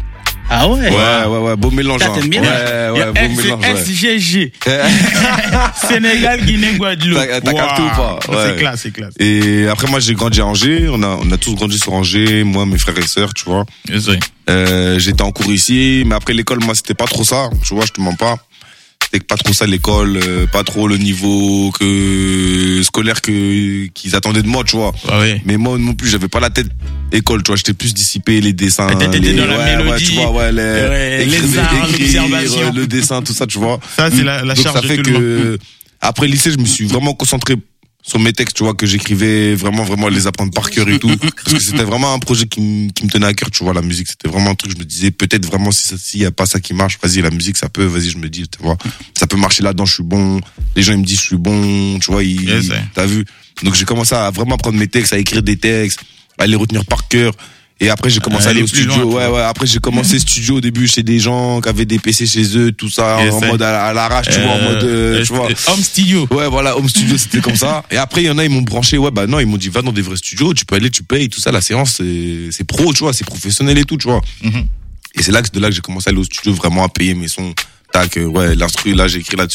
Ah ouais? Ouais, beau mélange. T'aimes bien? Ouais, beau mélange. SGG. Sénégal, Guinée, Guadeloupe. T'as capté ou pas? Ouais. C'est classe. Et après, moi, j'ai grandi à Angers. On a tous grandi sur Angers, moi, mes frères et sœurs, tu vois. J'étais en cours ici, mais après l'école, moi, c'était pas trop ça, tu vois, je te mens pas. C'était pas trop ça l'école, pas trop le niveau scolaire qu'ils attendaient de moi, tu vois. Mais moi non plus, j'avais pas la tête école, tu vois, j'étais plus dissipé, les dessins, t'étais dans la mélodie, tu vois, les arts, l'observation, le dessin, tout ça, tu vois. Ça c'est la donc charge ça fait de tout le monde. Après le lycée, je me suis vraiment concentré sur mes textes, tu vois, que j'écrivais vraiment les apprendre par cœur et tout, parce que c'était vraiment un projet qui me tenait à cœur, tu vois, la musique, c'était vraiment un truc, je me disais, peut-être vraiment, s'il y a pas ça qui marche, vas-y, la musique, ça peut, vas-y, je me dis, tu vois, ça peut marcher là-dedans, je suis bon, les gens, ils me disent, je suis bon, tu vois, t'as vu? Donc j'ai commencé à vraiment prendre mes textes, à écrire des textes, à les retenir par cœur. Et après, j'ai commencé à aller au studio. Après, j'ai commencé studio au début chez des gens qui avaient des PC chez eux, tout ça, en mode à l'arrache, tu vois, en mode, tu vois. Home studio. Ouais, voilà, home studio, c'était comme ça. Et après, il y en a, ils m'ont branché, non, ils m'ont dit, va dans des vrais studios, tu peux aller, tu payes, tout ça, la séance, c'est pro, tu vois, c'est professionnel et tout, tu vois. Et c'est de là que j'ai commencé à aller au studio, vraiment à payer mes sons. Tac, l'instru, là, j'ai écrit là-dessus,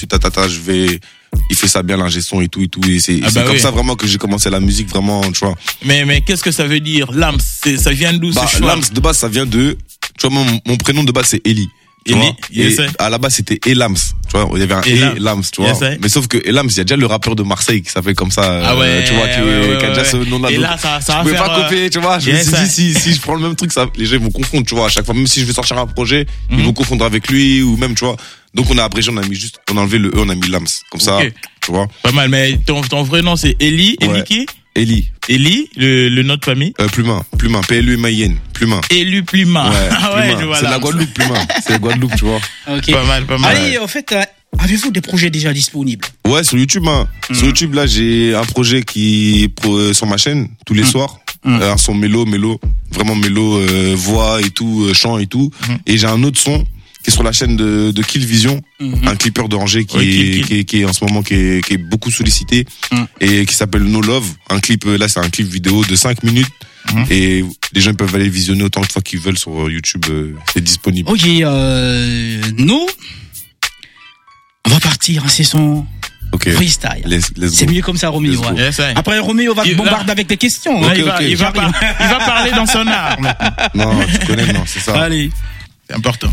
il fait ça bien, l'ingé son et tout, et c'est comme ça vraiment que j'ai commencé la musique, vraiment, tu vois. Mais qu'est-ce que ça veut dire, Lams? Ça vient d'où, ce choix? Lams, de base, ça vient de, tu vois, mon prénom de base, c'est Eli. Et à la base, c'était Elams, tu vois, il y avait un Elams, tu vois. Mais sauf que Elams, il y a déjà le rappeur de Marseille qui s'appelle comme ça, tu vois, qui a déjà ce nom-là. Et là, ça je pouvais pas copier, tu vois. Je me suis dit, si je prends le même truc, les gens vont confondre, tu vois, à chaque fois, même si je vais sortir un projet, ils vont confondre avec lui, ou même, tu vois. Donc, on a abrégé, on a enlevé le E, on a mis Lams. Comme ça, tu vois. Pas mal, mais ton vrai nom, c'est Eli qui? Eli, le nom de famille? Plumin, P-L-U-M-I-N, Plumin. Eli Plumin. Ouais, c'est la Guadeloupe, Plumin. C'est la Guadeloupe, tu vois. Okay. Pas mal. Allez, en fait, avez-vous des projets déjà disponibles? Ouais, sur YouTube, Sur YouTube, là, j'ai un projet qui est sur ma chaîne, tous les soirs. Un son mélo, vraiment mélo, voix et tout, chant et tout. Et j'ai un autre son qui est sur la chaîne de Kill Vision, un clippeur de Angers qui est en ce moment qui est beaucoup sollicité et qui s'appelle No Love. Un clip, là c'est un clip vidéo de 5 minutes et les gens peuvent aller visionner autant de fois qu'ils veulent sur YouTube, c'est disponible. Ok, nous on va partir, c'est son freestyle. C'est mieux comme ça, Roméo. Après Roméo va te bombarder avec des questions. Il va parler dans son art. Non, tu connais, non, c'est ça. Allez, c'est important.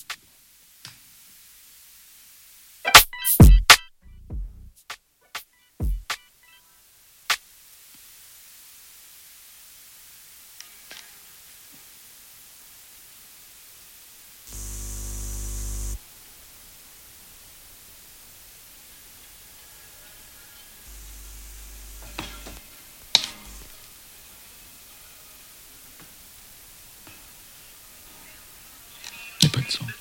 Pas de son.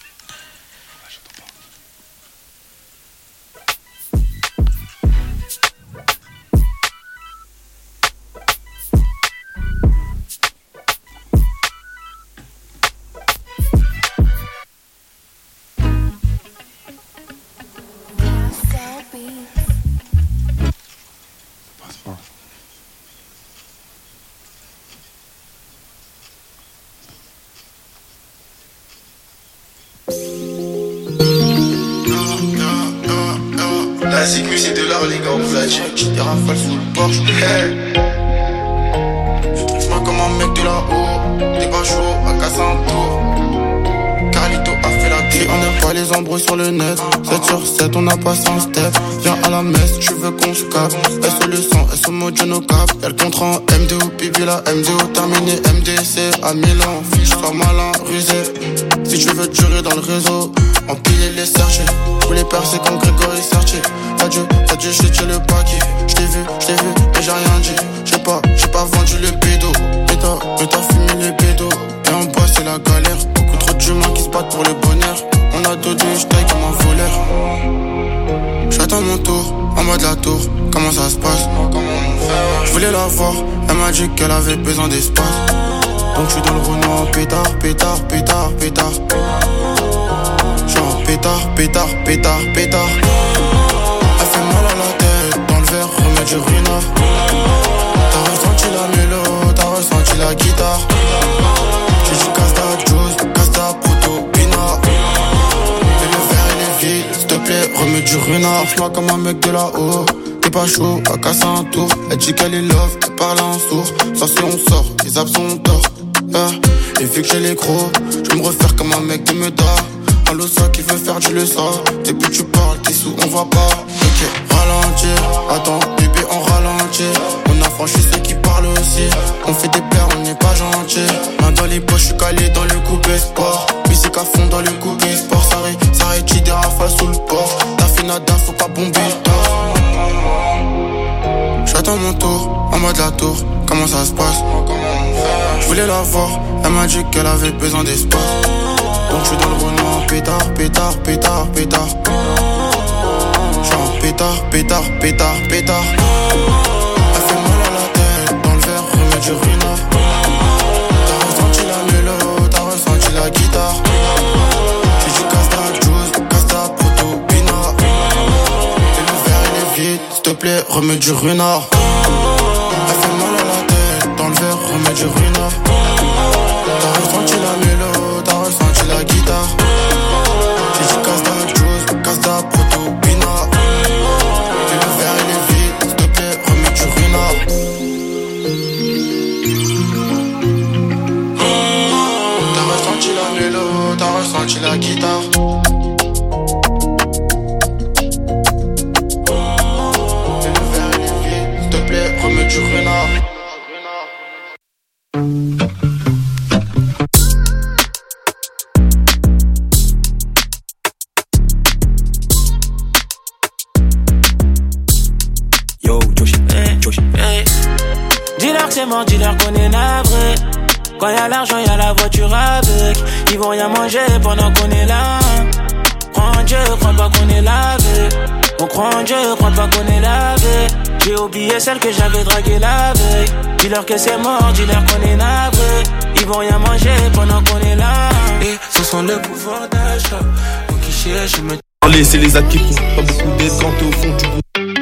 La sécu c'est de l'art les gars, on vous a check, j'ai des rafales sous le Porsche. Je trouve comme un mec de là-haut, des bas chauds à casser un tour. Carlito a fait la clé, on n'aime pas les embrouilles sur le net. 7 sur 7, on a passé un step. Viens à la messe, tu veux qu'on se capte. S le sang, S au mojo no cap. Y'a le contrat en MDO, pipi la MDO. Terminé MDC à Milan. Fiche, sois malin, rusé. Si tu veux durer dans le réseau, empiler les chercher. Pour les percer comme Grégory Sertier. Adieu, j'ai tiré le paquet. J't'ai vu, mais j'ai rien dit. J'ai pas vendu le bédo. Mais t'as fumé les bédos. Et en bas c'est la galère. Beaucoup trop d'humains qui se battent pour le bonheur. On a deux, j'taille comme un voleur. J'attends mon tour, en mode la tour. Comment ça se passe? Je voulais la voir, elle m'a dit qu'elle avait besoin d'espace. Donc j'suis dans le Renault, pétard. Genre pétard. Elle fait mal à la tête, dans le verre, remets du ruinard. T'as ressenti la mélo, t'as ressenti la guitare. J'ai dit casse ta juice, casse ta proto. Marche-moi comme un mec de là-haut. T'es pas chaud, à casser un tour. Elle dit qu'elle est love, elle parle en sourd. Ça c'est on sort, les absents ont tort. Et vu que j'ai les gros, je me refaire comme un mec de Meda. Un losa qui veut faire du leçon. Depuis que tu parles, t'es sous, on voit pas. Ok, ralentir, attends, bébé, on ralentit. On a franchi ceux qui parlent aussi. On fait des paires, on n'est pas gentil. Main dans les poches, je suis calé dans le coupé sport. Musique à fond dans le coupé sport. Ça rétire des rafales sous le port. T'as fait nada, faut pas bomber le tort. J'attends mon tour, en mode la tour. Comment ça se passe? Je voulais la voir, elle m'a dit qu'elle avait besoin d'espace. Donc je suis dans le roulement, pétard, pétard, pétard, pétard. Genre pétard, pétard, pétard, pétard. Elle fait mal à la tête, dans le verre, remets du ruinard. T'as ressenti la mélo, t'as ressenti la guitare. J'ai dit casse ta juice, casse ta proto, pina. Et le verre il est vide, s'il te plaît, remets du ruinard. Elle fait mal à la tête, dans le verre, remets du ruinard. T'as ressenti la mélo, t'as ressenti la guitare. J'ai dit casse ta juice, casse ta proto, pina. Et le verre il est vide, s'il te plaît, remets du ruinard. T'as ressenti la mélo, t'as ressenti la guitare. Et le verre il est vide, s'il te plaît, remets du ruinard. Dis-leur que c'est mort, dis-leur qu'on est navré. Quand y'a l'argent, y'a la voiture avec. Ils vont rien manger pendant qu'on est là. Crois en Dieu, crois pas qu'on est lavé. On croit en Dieu, crois pas qu'on est lavé. J'ai oublié celle que j'avais draguée la veille. Dis-leur que c'est mort, dis-leur qu'on est navré. Ils vont rien manger pendant qu'on est là. Et ce sont le pouvoir d'achat. Pour qui cherche, je me... Parler, c'est les actes qui prouvent. Pas beaucoup d'aide quand t'es au fond du groupe.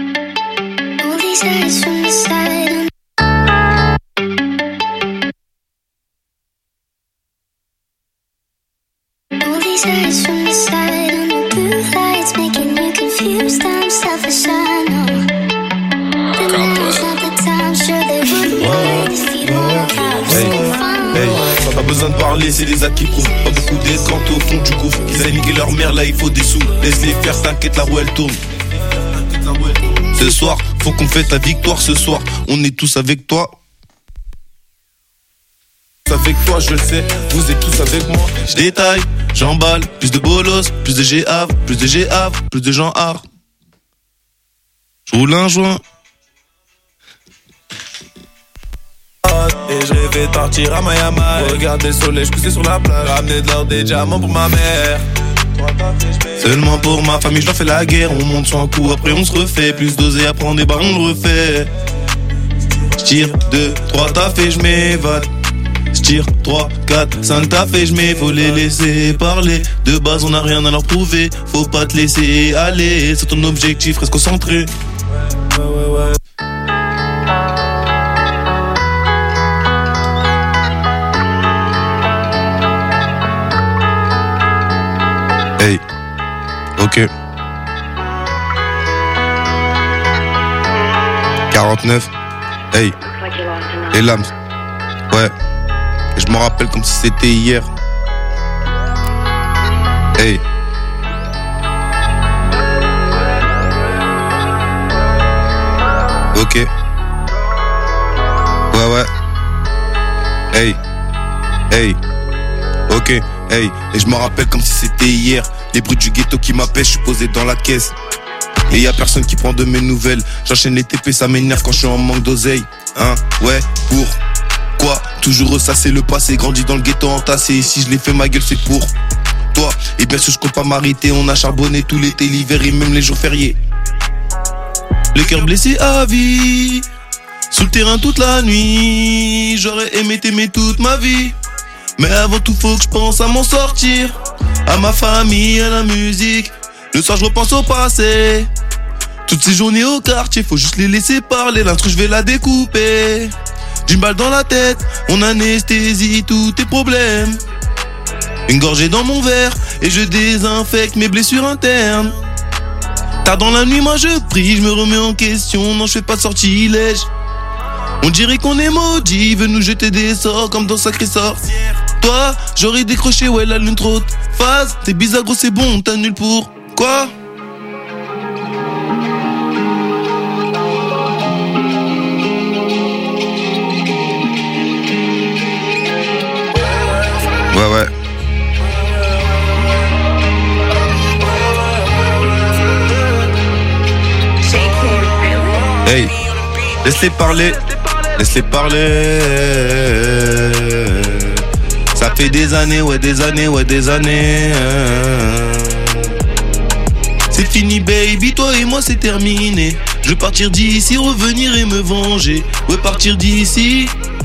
Pas besoin de parler, c'est les actes qui prouvent. Pas beaucoup d'aide quand t'es au fond du gouffre. Ils aillent niquer leur mère, là il faut des sous. Laisse-les faire, t'inquiète, la roue elle tourne. Ce soir, faut qu'on fête ta victoire ce soir. On est tous avec toi. Avec toi, je le sais, vous êtes tous avec moi. Je détaille, j'emballe, plus de bolos, plus de GAV, plus de GAV, plus de gens hard. Je roule un joint. Et je rêvais de partir à Miami. Regarder le soleil, je poussais sur la plage. Ramener de l'or, des diamants pour ma mère. Seulement pour ma famille, je leur fais la guerre. On monte sur un coup, après on se refait. Plus d'oser à prendre des balles, on le refait. Je tire 2, 3 taf et je m'évade. Je tire 3, 4, 5 taf et je m'évade. Faut les laisser parler. De base, on a rien à leur prouver. Faut pas te laisser aller. C'est ton objectif, reste concentré. Ouais. Hey, ok. 49, hey. Les lames, ouais. Et je m'en rappelle comme si c'était hier. Hey. Ok. Ouais. Hey. Ok. Hey, et je me rappelle comme si c'était hier. Les bruits du ghetto qui m'appellent, je suis posé dans la caisse. Et y'a personne qui prend de mes nouvelles. J'enchaîne les TP, ça m'énerve quand je suis en manque d'oseille. Hein, ouais, pour quoi? Toujours ressasser le passé, grandi dans le ghetto entassé. Et si je l'ai fait ma gueule, c'est pour toi. Et bien sûr, je compte pas m'arrêter. On a charbonné tout l'été, l'hiver et même les jours fériés. Le cœur blessé à vie. Sous le terrain toute la nuit. J'aurais aimé t'aimer toute ma vie. Mais avant tout faut que je pense à m'en sortir. À ma famille, à la musique. Le soir je repense au passé. Toutes ces journées au quartier, faut juste les laisser parler. L'instru je vais la découper. D'une balle dans la tête, on anesthésie tous tes problèmes. Une gorgée dans mon verre et je désinfecte mes blessures internes. Tard dans la nuit, moi je prie, je me remets en question. Non, je fais pas de sortilège. On dirait qu'on est maudit, veut nous jeter des sorts comme dans Sacré Sort. Toi, j'aurais décroché, ouais, la lune trop de phase. T'es bizarre, gros, c'est bon, t'annules pour quoi? Ouais. Hey, laisse-les parler. Ça fait des années. C'est fini, baby, toi et moi c'est terminé. Je veux partir d'ici, revenir et me venger. Ouais, partir d'ici.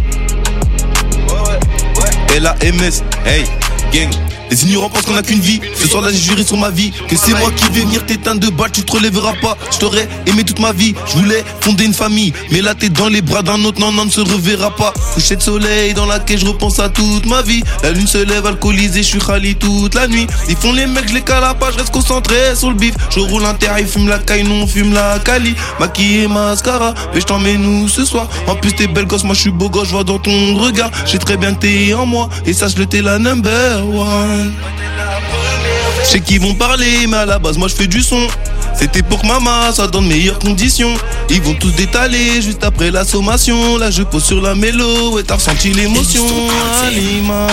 LAMS, hey, gang. Les ignorants pensent qu'on a qu'une vie. Ce soir-là j'ai juré sur ma vie que c'est moi qui vais venir t'éteindre de balle. Tu te relèveras pas, je t'aurais aimé toute ma vie. Je voulais fonder une famille, mais là t'es dans les bras d'un autre. Non, ne se reverra pas. Coucher de soleil dans laquelle je repense à toute ma vie. La lune se lève alcoolisée, je suis khali toute la nuit. Ils font les mecs, je les cale à pas, je reste concentré sur le bif. Je roule un terre, ils fument la caille, non on fume la cali. Maquillé, mascara, mais je t'emmène où ce soir. En plus t'es belle gosse, moi je suis beau gosse, je vois dans ton regard. J'ai très bien que t'es en moi, et sache-le t'es la number one. Je sais qu'ils vont parler, mais à la base moi je fais du son. C'était pour que maman soit dans de meilleures conditions. Ils vont tous détaler juste après la sommation. Là je pose sur la mélo et t'as ressenti l'émotion. Alima.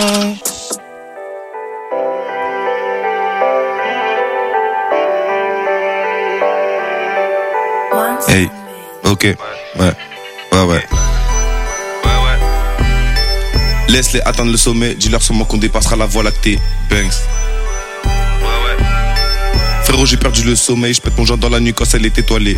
Hey, ok, ouais. Laisse-les atteindre le sommet, dis-leur sûrement qu'on dépassera la voie lactée. Banks. Frérot, j'ai perdu le sommeil, je pète mon genre dans la nuit quand elle est étoilée.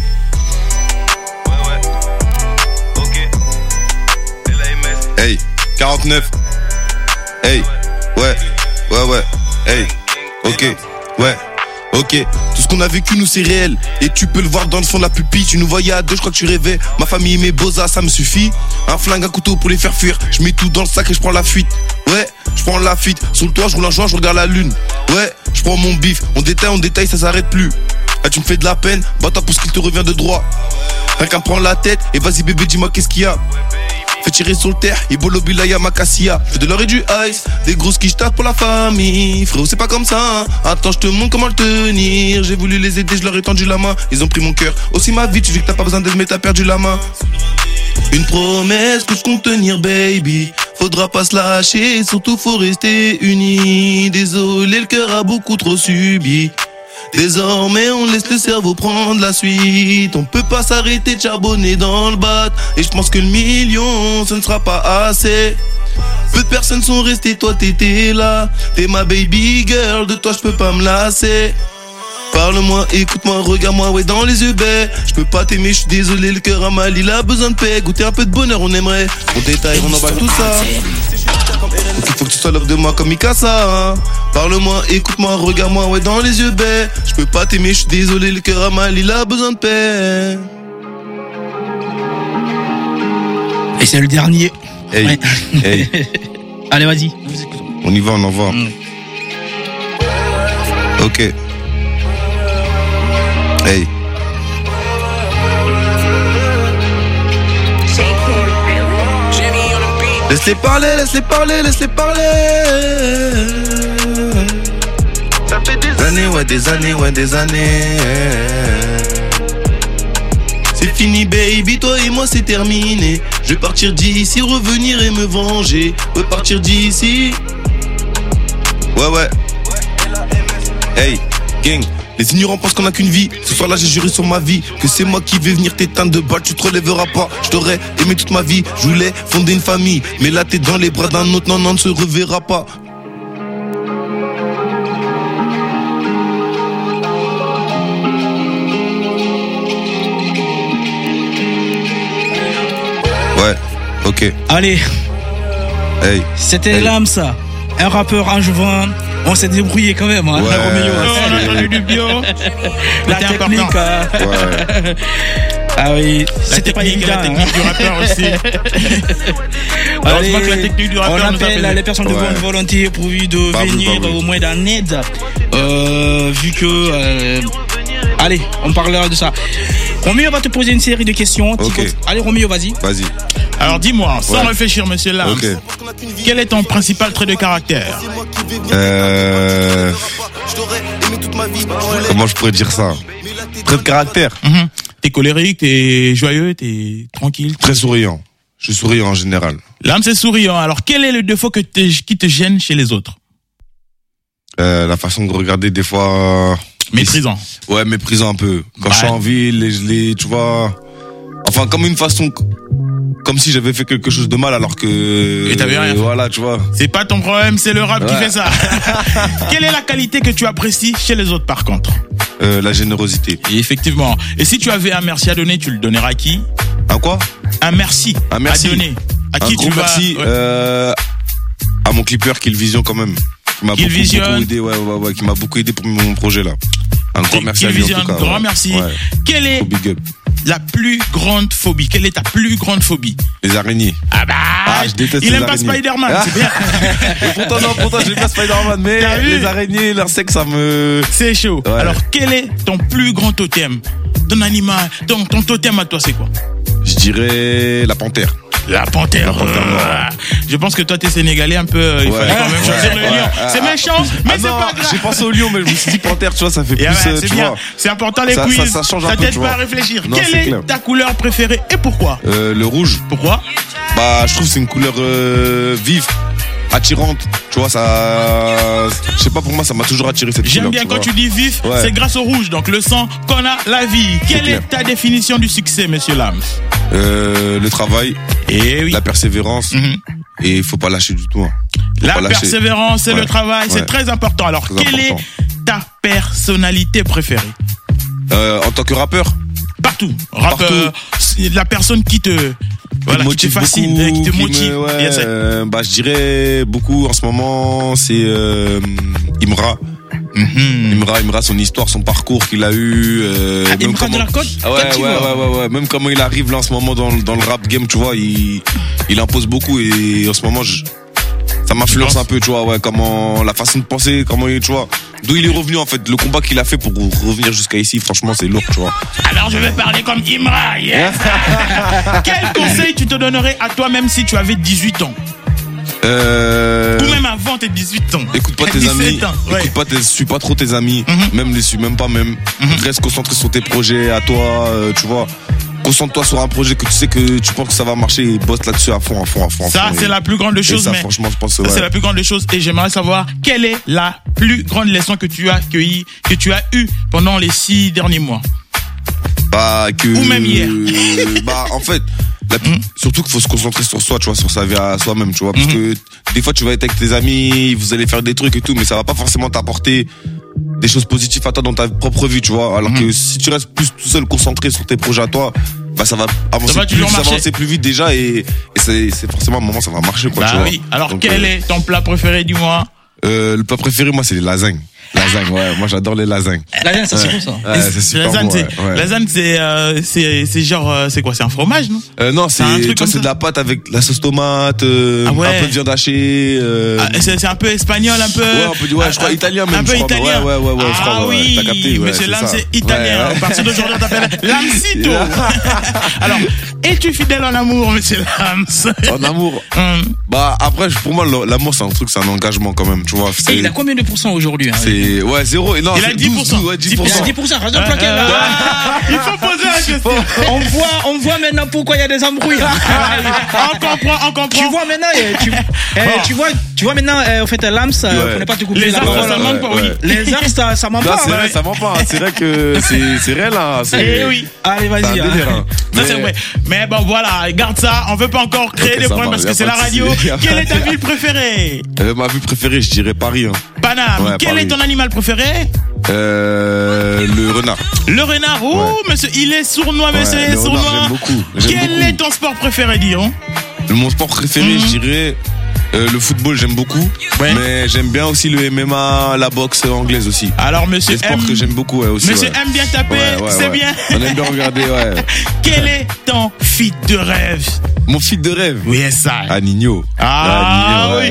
Hey, 49. Hey, ouais, hey, ok, ouais. Ok, tout ce qu'on a vécu nous c'est réel. Et tu peux le voir dans le fond de la pupille. Tu nous voyais à deux, je crois que tu rêvais. Ma famille, mes beaux-as, ça me suffit. Un flingue, un couteau pour les faire fuir. Je mets tout dans le sac et je prends la fuite. Ouais, je prends la fuite. Sur le toit, je roule un joint, je regarde la lune. Ouais, je prends mon bif. On détaille, ça s'arrête plus. Ah, tu me fais de la peine, bats-toi pour ce qu'il te revient de droit. Rien qu'à me prendre la tête, et vas-y bébé, dis-moi qu'est-ce qu'il y a. Fais tirer sur le terre, et Bolobilaya Makassia. Fais de l'or et du ice, des grosses quiches pour la famille. Frérot, c'est pas comme ça, hein. Attends, je te montre comment le tenir. J'ai voulu les aider, je leur ai tendu la main. Ils ont pris mon cœur, aussi ma vie. Tu dis que t'as pas besoin d'aide, mais t'as perdu la main. Une promesse que je compte tenir, baby. Faudra pas se lâcher, surtout faut rester unis. Désolé, le cœur a beaucoup trop subi. Désormais on laisse le cerveau prendre la suite. On peut pas s'arrêter de charbonner dans le bat. Et je pense que le million ce ne sera pas assez. Peu de personnes sont restées, toi t'étais là. T'es ma baby girl, de toi je peux pas me lasser. Parle-moi, écoute-moi, regarde-moi, ouais dans les yeux baies. Je peux pas t'aimer, je suis désolé, le cœur a mal, il a besoin de paix. Goûter un peu de bonheur, on aimerait. On détaille, on emballe tout ça. Il faut que tu sois love de moi comme Mikasa, hein. Parle-moi, écoute-moi, regarde-moi, ouais dans les yeux baies. Je peux pas t'aimer, je suis désolé, le cœur a mal, il a besoin de paix. Et c'est le dernier. Hey, ouais. Hey. Allez, vas-y. On y va, on envoie. Ok. Hey. Laisse-les parler, laisse-les parler, laisse-les parler. Ça fait des années, ouais, des années, ouais, des années. C'est fini, baby, toi et moi c'est terminé. Je vais partir d'ici, revenir et me venger. Ouais, partir d'ici. Ouais. Hey, gang. Les ignorants pensent qu'on a qu'une vie. Ce soir-là j'ai juré sur ma vie que c'est moi qui vais venir t'éteindre de balle. Tu te relèveras pas, je t'aurais aimé toute ma vie. Je voulais fonder une famille, mais là t'es dans les bras d'un autre. Non, ne se reverra pas. Ouais, ok. Allez. Hey. C'était Lamsa, un rappeur angevin. On s'est débrouillé quand même, hein, ouais, Roméo. On a entendu du bio. La technique. Ouais. Ah oui, c'était pas évident. La technique du rappeur aussi. Allez, que la technique du rappeur on appelle les personnes de bonne volonté pourvues de venir au moins d'un aide. Vu que Allez, on parlera de ça. Roméo va te poser une série de questions. Okay. Allez, Roméo, vas-y. Alors dis-moi, sans réfléchir, monsieur Lams, quel est ton principal trait de caractère? Comment je pourrais dire ça? Trait de caractère. T'es colérique, t'es joyeux, t'es tranquille. Très souriant. Je suis souriant en général. Lams c'est souriant. Alors quel est le défaut qui te gêne chez les autres? La façon de regarder des fois. Méprisant. Ouais, méprisant un peu. Quand je suis en ville, tu vois. Enfin, comme une façon. Comme si j'avais fait quelque chose de mal alors que. Et t'avais rien fait. Voilà, tu vois. C'est pas ton problème, c'est le rap qui fait ça. Quelle est la qualité que tu apprécies chez les autres par contre? La générosité. Et effectivement. Et si tu avais un merci à donner, tu le donnerais à qui? Un quoi? Un merci. Un merci. À donner. À qui tu vas? Merci. À mon clipper Kill Vision quand même. Qui m'a beaucoup aidé, qui m'a beaucoup aidé pour mon projet là. Un grand merci à lui en tout cas. Un grand merci. Quelle est la plus grande phobie? Quelle est ta plus grande phobie? Les araignées. Ah bah, je déteste il les aime pas araignées. Spider-Man, c'est bien. Et pourtant j'aime pas Spider-Man, mais les araignées, leur sexe, ça me... C'est chaud. Ouais. Alors, quel est ton plus grand totem? Ton animal, ton totem à toi, c'est quoi? Je dirais la panthère. La panthère. Je pense que toi t'es sénégalais un peu. Il fallait quand même choisir le lion. C'est méchant, mais c'est pas grave. J'ai pensé au lion, mais je me suis dit panthère, tu vois, ça fait plus. C'est bien. C'est important les quiz. Ça change un peu. Ça t'aide pas à réfléchir. Quelle est ta couleur préférée et pourquoi? Le rouge. Pourquoi? Bah, je trouve que c'est une couleur vive, attirante. Tu vois, ça. Je sais pas, pour moi, ça m'a toujours attiré cette couleur. J'aime bien quand tu dis vif, c'est grâce au rouge. Donc le sang qu'on a, la vie. Quelle est ta définition du succès, monsieur Lams? Le travail, la persévérance, et il faut pas lâcher du tout. Hein. La persévérance et le travail, c'est très important. Alors, quelle est ta personnalité préférée? En tant que rappeur? Partout. Rappeur, la personne qui te... Voilà, qui te fascine, qui te motive. Bah, je dirais beaucoup en ce moment, c'est Imra. Imra, son histoire, son parcours qu'il a eu. Imra de la Côte. Ouais. Même comment il arrive là en ce moment dans le rap game, tu vois, il impose beaucoup et en ce moment, ça m'influence un peu, tu vois, comment la façon de penser, comment il, tu vois, d'où il est revenu en fait, le combat qu'il a fait pour revenir jusqu'à ici, franchement, c'est lourd, tu vois. Alors je vais parler comme Imra, yes. Quel conseil tu te donnerais à toi-même si tu avais 18 ans? Ou même avant tes 18 ans. Écoute pas tes amis. Suis pas trop tes amis. Même les suis même pas même. Reste concentré sur tes projets à toi, tu vois. Concentre-toi sur un projet que tu sais que tu penses que ça va marcher et bosse là-dessus à fond. Ça, c'est la plus grande chose. Ça, franchement, je pense. C'est la plus grande chose. Et j'aimerais savoir quelle est la plus grande leçon que tu as accueillie, que tu as eue pendant les 6 derniers mois. Ou même hier. En fait. Surtout qu'il faut se concentrer sur soi, tu vois, sur sa vie à soi-même, tu vois, parce que des fois tu vas être avec tes amis, vous allez faire des trucs et tout, mais ça va pas forcément t'apporter des choses positives à toi dans ta propre vie, tu vois, alors que si tu restes plus tout seul concentré sur tes projets à toi, bah ça va avancer plus vite déjà et c'est forcément un moment ça va marcher, quoi, tu vois. Oui. Alors donc, quel est ton plat préféré du mois? Le plat préféré, moi, c'est les lasagnes. Lasagne, moi j'adore les lasagnes. Lasagne, ça c'est bon ça. C'est super lasagne, bon. Lasagne, c'est genre, c'est quoi? C'est un fromage, non? Non, c'est de la pâte avec la sauce tomate, un peu de viande hachée. C'est un peu espagnol, un peu. Ouais, je crois italien même. Un peu italien. Ouais, je crois. Ah oui, t'as capté, monsieur Lams, c'est italien. À partir d'aujourd'hui, on t'appelle Lamsito. Alors, es-tu fidèle en amour, monsieur Lams? En amour? Bah, après, pour moi, l'amour, c'est un truc, c'est un engagement quand même, tu vois. Et il a combien de pourcents aujourd'hui? Ouais, 0. Non, il a 10%. 10%. Raison plaqué là. Il faut poser la question. On voit maintenant pourquoi il y a des embrouilles. On comprend. Tu vois maintenant, tu vois maintenant, en fait, Lams, pour ne pas te couper les la parole. Ça manque pas, oui. Les arts, ça manque pas. C'est vrai, ça manque pas. C'est vrai que c'est réel, là. Oui. Allez, vas-y. Ça, c'est vrai. Mais bon, voilà, garde ça. On veut pas encore créer des problèmes parce que c'est la radio. Quelle est ta ville préférée? Ma ville préférée, je dirais Paris. Paname. Quel est ton animal préféré? Le renard. Le renard, monsieur, il est sournois, monsieur, il est sournois. J'aime beaucoup. Quel est ton sport préféré, dis-donc? Mon sport préféré, je dirais le football, j'aime beaucoup. Mais j'aime bien aussi le MMA, la boxe anglaise aussi. Alors, monsieur les sports que j'aime beaucoup, aussi. Monsieur aime bien taper, c'est bien. On aime bien regarder, Quel est ton feat de rêve? Mon feat de rêve? Oui, ça. Nino. Oui.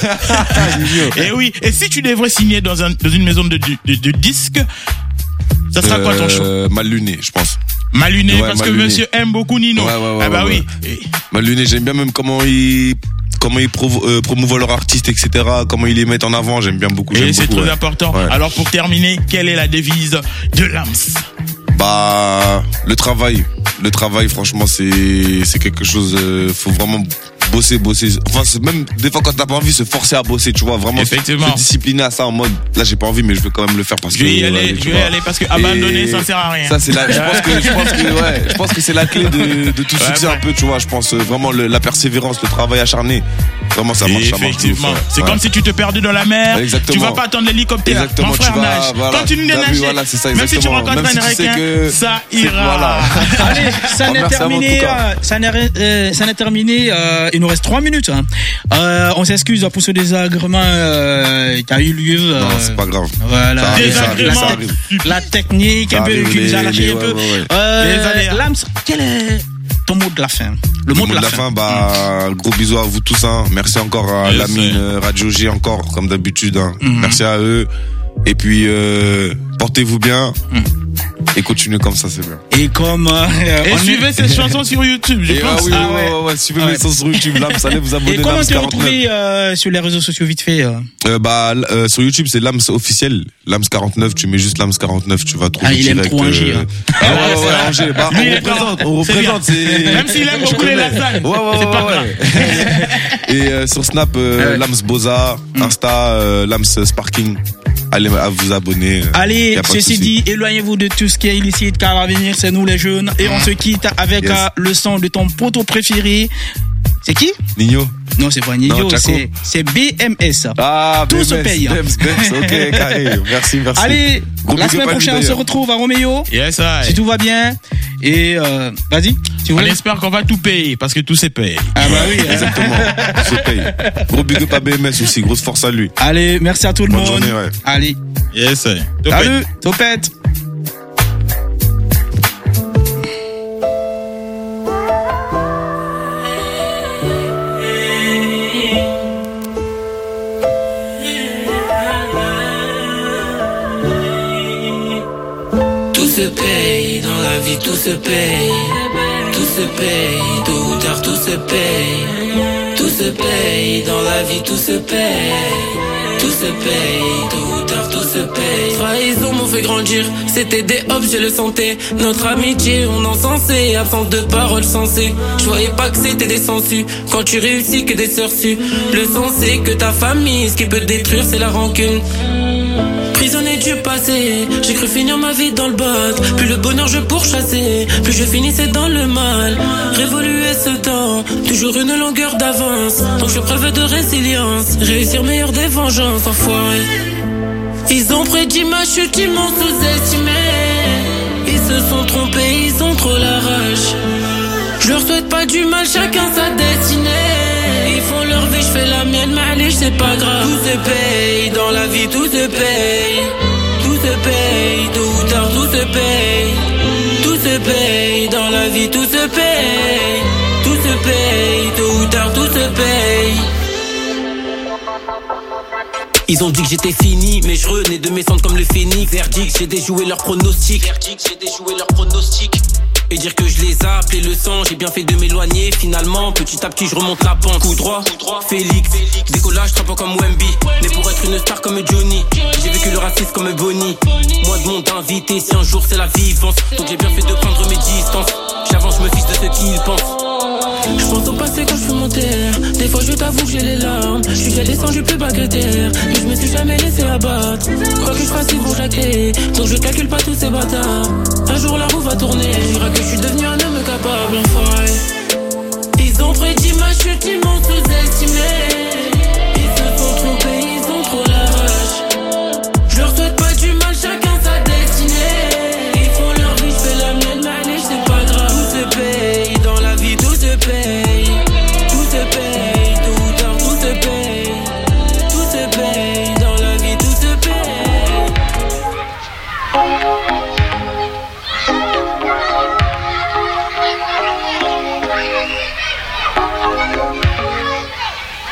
Et oui. Et si tu devrais signer dans une maison de disques, Ça sera quoi ton choix? Mal luné, je pense. Mal luné, Ouais, parce mal que luné. monsieur aime beaucoup Nino. Ah bah oui. Mal luné, j'aime bien même comment ils promouvoient leurs artistes, etc. Comment ils les mettent en avant, j'aime beaucoup. Et c'est beaucoup, très ouais. important. Ouais. Alors pour terminer, quelle est la devise de Lams? Bah, le travail, franchement, c'est quelque chose, faut vraiment bosser. Enfin, c'est même, des fois, quand t'as pas envie, se forcer à bosser, tu vois, vraiment. Effectivement. Se discipliner à ça en mode, là, j'ai pas envie, mais je veux quand même le faire parce Je vais y que. aller, je vais y aller parce que abandonner, ça sert à rien. Ça, c'est là, je pense que c'est la clé de tout succès un peu, tu vois, je pense, vraiment, la persévérance, le travail acharné. Vraiment, ça marche. Effectivement. C'est Ouais. comme si tu te perdais dans la mer. Exactement. Tu vas pas attendre l'hélicoptère. Exactement, Mon frère tu vas, nage. voilà. Continue de T'as vu, nager. voilà, c'est ça, Même si tu exactement. rencontres Même si un tu sais requin, que ça c'est- ira. voilà. Allez, ça n'est terminé. Ça n'est terminé. Il nous reste 3 minutes. On s'excuse pour ce désagrément qui a eu lieu. Non, c'est pas grave. Voilà. Ça arrive. La technique, un peu qui nous a lâché un peu. Lams, quel est ton mot de la fin? Le mot de la fin. Bah, gros bisous à vous tous, hein. Merci encore à Lamine, Radio G encore, comme d'habitude, hein. Merci à eux. Et puis, portez-vous bien. Et continuez comme ça, c'est bien. Et comme, et suivez cette chanson sur YouTube, je pense. Ouais, suivez mes sons sur YouTube, Lams, allez vous abonner. Et comment Lams te 49. retrouver sur les réseaux sociaux vite fait? Sur YouTube, c'est Lams officiel. Lams 49, tu mets juste Lams 49, tu vas trouver. Ah, il aime direct, trop Angers, hein. Ah ouais, Angers. Bah, on représente, c'est. Même s'il aime beaucoup les lasagnes. C'est pas grave. Et sur Snap, Lams Boza, Insta, Lams Sparking. Allez à vous abonner. Allez, ceci dit, éloignez-vous de tout ce qui est illicite, car l'avenir, c'est nous les jeunes. Et on se quitte avec le son de ton poteau préféré. C'est qui? Nino. Non, c'est pas Nino, c'est BMS. Ah, tout BMS, se paye. Ok, carré. Merci. Allez, Gros la big semaine up à lui, prochaine, on se d'ailleurs. retrouve à Roméo. Yes, I. Si tout va bien. Et vas-y. On espère qu'on va tout payer, parce que tout se paye. Ah bah oui. Exactement. Tout se paye. Gros big up à BMS aussi. Grosse force à lui. Allez, merci à tout le Bonne monde. journée, ouais. Allez. Yes, I. Salut, Topette. Tout se paye dans la vie, tout se paye. Tout se paye, tôt ou tard, tout se paye. Tout se paye dans la vie, tout se paye. Tout se paye, tôt ou tard, tout se paye. Trahison m'ont fait grandir, c'était des hops, je le sentais. Notre amitié, on encensait, absence de paroles sensées. Je voyais pas que c'était des sensus, quand tu réussis que des sœurs sues. Le sens c'est que ta famille, ce qui peut te détruire, c'est la rancune. Prisonnier du passé, j'ai cru finir ma vie dans le bac. Plus le bonheur je pourchassais, plus je finissais dans le mal. Révoluer ce temps, toujours une longueur d'avance. Donc je preuve de résilience, réussir meilleur des vengeances, enfoiré. Ils ont prédit ma chute, ils m'ont sous-estimé. Ils se sont trompés, ils ont trop la rage. Je leur souhaite pas du mal, chacun sa destinée. Ils font leur vie, je fais la mienne, mais allez, c'est pas grave. Tout se paye, dans la vie, tout se paye. Tout se paye, tôt ou tard, tout se paye. Tout se paye, dans la vie, tout se paye. Tout se paye, tôt ou tard, tout se paye. Ils ont dit que j'étais fini, mais je renais de mes cendres comme le phénix. Verdict, j'ai déjoué leurs pronostics. Et dire que je les ai appelés le sang, j'ai bien fait de m'éloigner. Finalement, petit à petit, je remonte la pente. Coup droit, Félix. Décollage, trappant comme Wemby. Mais pour être une star comme Johnny, j'ai vécu le racisme comme Bonnie. Moi de monde invité, si un jour c'est la vivance. Donc j'ai bien fait de prendre mes distances. J'avance, je me fiche de ce qu'ils pensent. Je pense au passé quand je fume mon terre. Des fois je t'avoue que j'ai les larmes. Je suis allé sans jupe et baguette-terre. Mais je me suis jamais laissé abattre. Quoi que je fasse ils vont jacter. Donc je calcule pas tous ces bâtards. Un jour la roue va tourner. Je dirai que je suis devenu un homme capable, enfin.